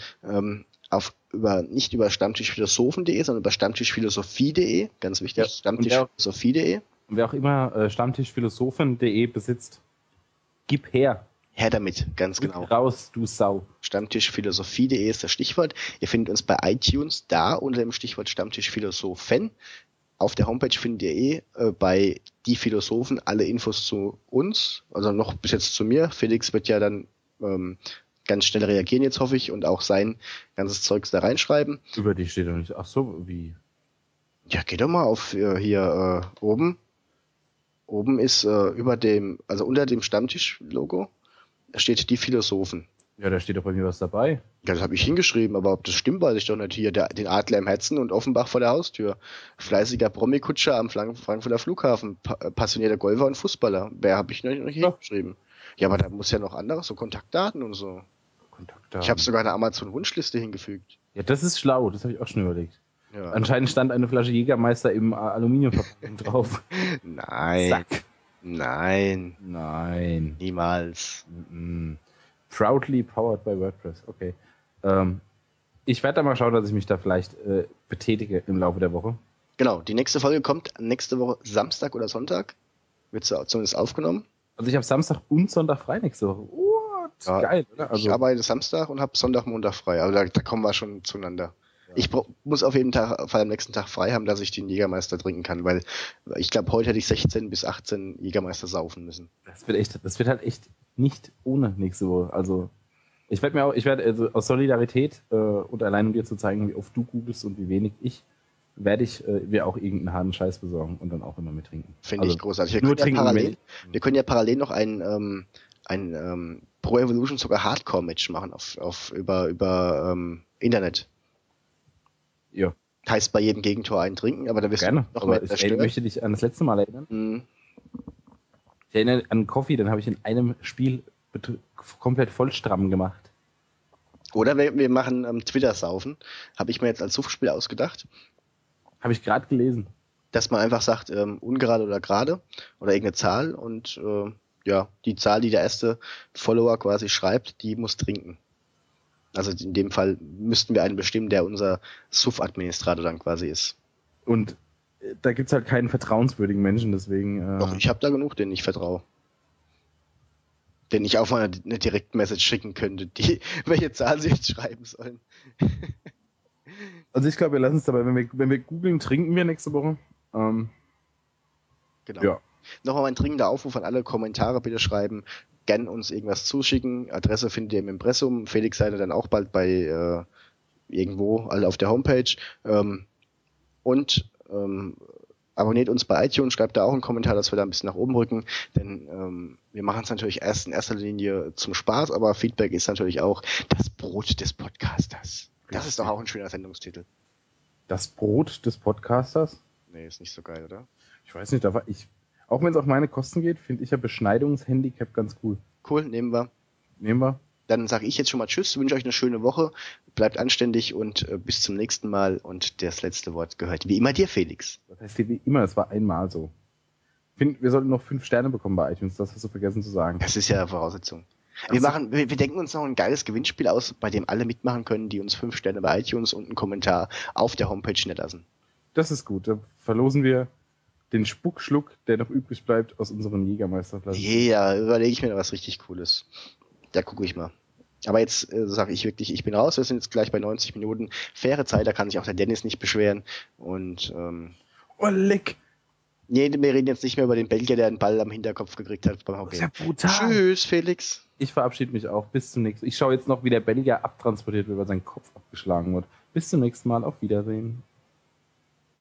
nicht über stammtischphilosophen.de, sondern über stammtischphilosophie.de, ganz wichtig, ja, stammtischphilosophie.de. Und wer auch immer stammtischphilosophen.de besitzt, gib her. Her damit, ganz genau. Raus, du Sau. Stammtischphilosophie.de ist das Stichwort. Ihr findet uns bei iTunes da unter dem Stichwort Stammtischphilosophen. Auf der Homepage findet ihr bei Die Philosophen alle Infos zu uns, also noch bis jetzt zu mir. Felix wird ja dann ganz schnell reagieren jetzt, hoffe ich, und auch sein ganzes Zeugs da reinschreiben. Über dich steht doch nicht. Ach so, wie? Ja, geh doch mal auf hier oben. Oben ist unter dem Stammtisch-Logo steht Die Philosophen. Ja, da steht doch bei mir was dabei. Ja, das habe ich hingeschrieben, aber ob das stimmt, weiß ich doch nicht. Hier, den Adler im Herzen und Offenbach vor der Haustür. Fleißiger Promi-Kutscher am Frankfurter Flughafen. Passionierter Golfer und Fußballer. Wer habe ich noch nicht hingeschrieben? Ja, aber da muss ja noch anderes, so Kontaktdaten und so. Ich habe sogar eine Amazon-Wunschliste hingefügt. Ja, das ist schlau, das habe ich auch schon überlegt. Ja. Anscheinend stand eine Flasche Jägermeister im Aluminiumverpackung drauf. Nein. Zack. Nein. Niemals. Proudly powered by WordPress. Okay. Ich werde da mal schauen, dass ich mich da vielleicht betätige im Laufe der Woche. Genau, die nächste Folge kommt nächste Woche Samstag oder Sonntag. Wird sie zumindest aufgenommen. Also ich habe Samstag und Sonntag frei nächste Woche. What? Ja, geil, oder? Also, ich arbeite Samstag und habe Sonntag, Montag frei. Also da kommen wir schon zueinander. Ja. Ich muss auf jeden Fall am nächsten Tag frei haben, dass ich den Jägermeister trinken kann, weil ich glaube, heute hätte ich 16 bis 18 Jägermeister saufen müssen. Das wird halt echt nicht ohne nächste Woche. Also ich werde aus Solidarität und allein um dir zu zeigen, wie oft du googelst und wie wenig ich, werde ich mir auch irgendeinen harten Scheiß besorgen und dann auch immer mit trinken. Finde ich großartig. Wir können ja parallel noch ein Pro Evolution sogar Hardcore-Match machen über Internet. Ja. Heißt bei jedem Gegentor einen trinken, aber da wirst Gerne, du noch aber mehr ich zerstört. möchte dich an das letzte Mal erinnern. Mhm. Ich erinnere an Coffee, den habe ich in einem Spiel komplett vollstramm gemacht. Oder wir machen Twitter-Saufen. Habe ich mir jetzt als Suchtspiel ausgedacht. Habe ich gerade gelesen. Dass man einfach sagt, ungerade oder gerade oder irgendeine Zahl und ja, die Zahl, die der erste Follower quasi schreibt, die muss trinken. Also in dem Fall müssten wir einen bestimmen, der unser Suff-Administrator dann quasi ist. Und da gibt es halt keinen vertrauenswürdigen Menschen, deswegen... Doch, ich habe da genug, denen ich vertraue. Den ich auch mal eine Direktmessage schicken könnte, welche Zahl sie jetzt schreiben sollen. Also ich glaube, wir lassen es dabei, wenn wir googeln, trinken wir nächste Woche. Genau. Ja. Nochmal ein dringender Aufruf an alle, Kommentare bitte schreiben, gern uns irgendwas zuschicken. Adresse findet ihr im Impressum. Felix seid ihr dann auch bald bei irgendwo, alle auf der Homepage. Und abonniert uns bei iTunes, schreibt da auch einen Kommentar, dass wir da ein bisschen nach oben rücken, denn wir machen es natürlich erst in erster Linie zum Spaß, aber Feedback ist natürlich auch das Brot des Podcasters. Das ist doch auch ein schöner Sendungstitel. Das Brot des Podcasters? Nee, ist nicht so geil, oder? Ich weiß nicht, auch wenn es auf meine Kosten geht, finde ich ja Beschneidungshandicap ganz cool. Cool, nehmen wir. Nehmen wir. Dann sage ich jetzt schon mal Tschüss, wünsche euch eine schöne Woche, bleibt anständig und bis zum nächsten Mal. Und das letzte Wort gehört wie immer dir, Felix. Das heißt wie immer, es war einmal so. Ich finde, wir sollten noch 5 Sterne bekommen bei iTunes, das hast du vergessen zu sagen. Das ist ja Voraussetzung. Wir denken uns noch ein geiles Gewinnspiel aus, bei dem alle mitmachen können, die uns 5 Sterne bei iTunes und einen Kommentar auf der Homepage hinterlassen. Das ist gut, da verlosen wir den Spuckschluck, der noch übrig bleibt, aus unserem Jägermeisterflaschen. Ja, überlege ich mir noch was richtig Cooles. Da gucke ich mal. Aber jetzt sage ich wirklich, ich bin raus. Wir sind jetzt gleich bei 90 Minuten. Faire Zeit, da kann sich auch der Dennis nicht beschweren. Und oh, leck! Nee, wir reden jetzt nicht mehr über den Belgier, der einen Ball am Hinterkopf gekriegt hat beim Hockey. Das ist ja brutal. Tschüss, Felix. Ich verabschiede mich auch. Bis zum nächsten Mal. Ich schaue jetzt noch, wie der Belgier abtransportiert wird, weil sein Kopf abgeschlagen wird. Bis zum nächsten Mal. Auf Wiedersehen.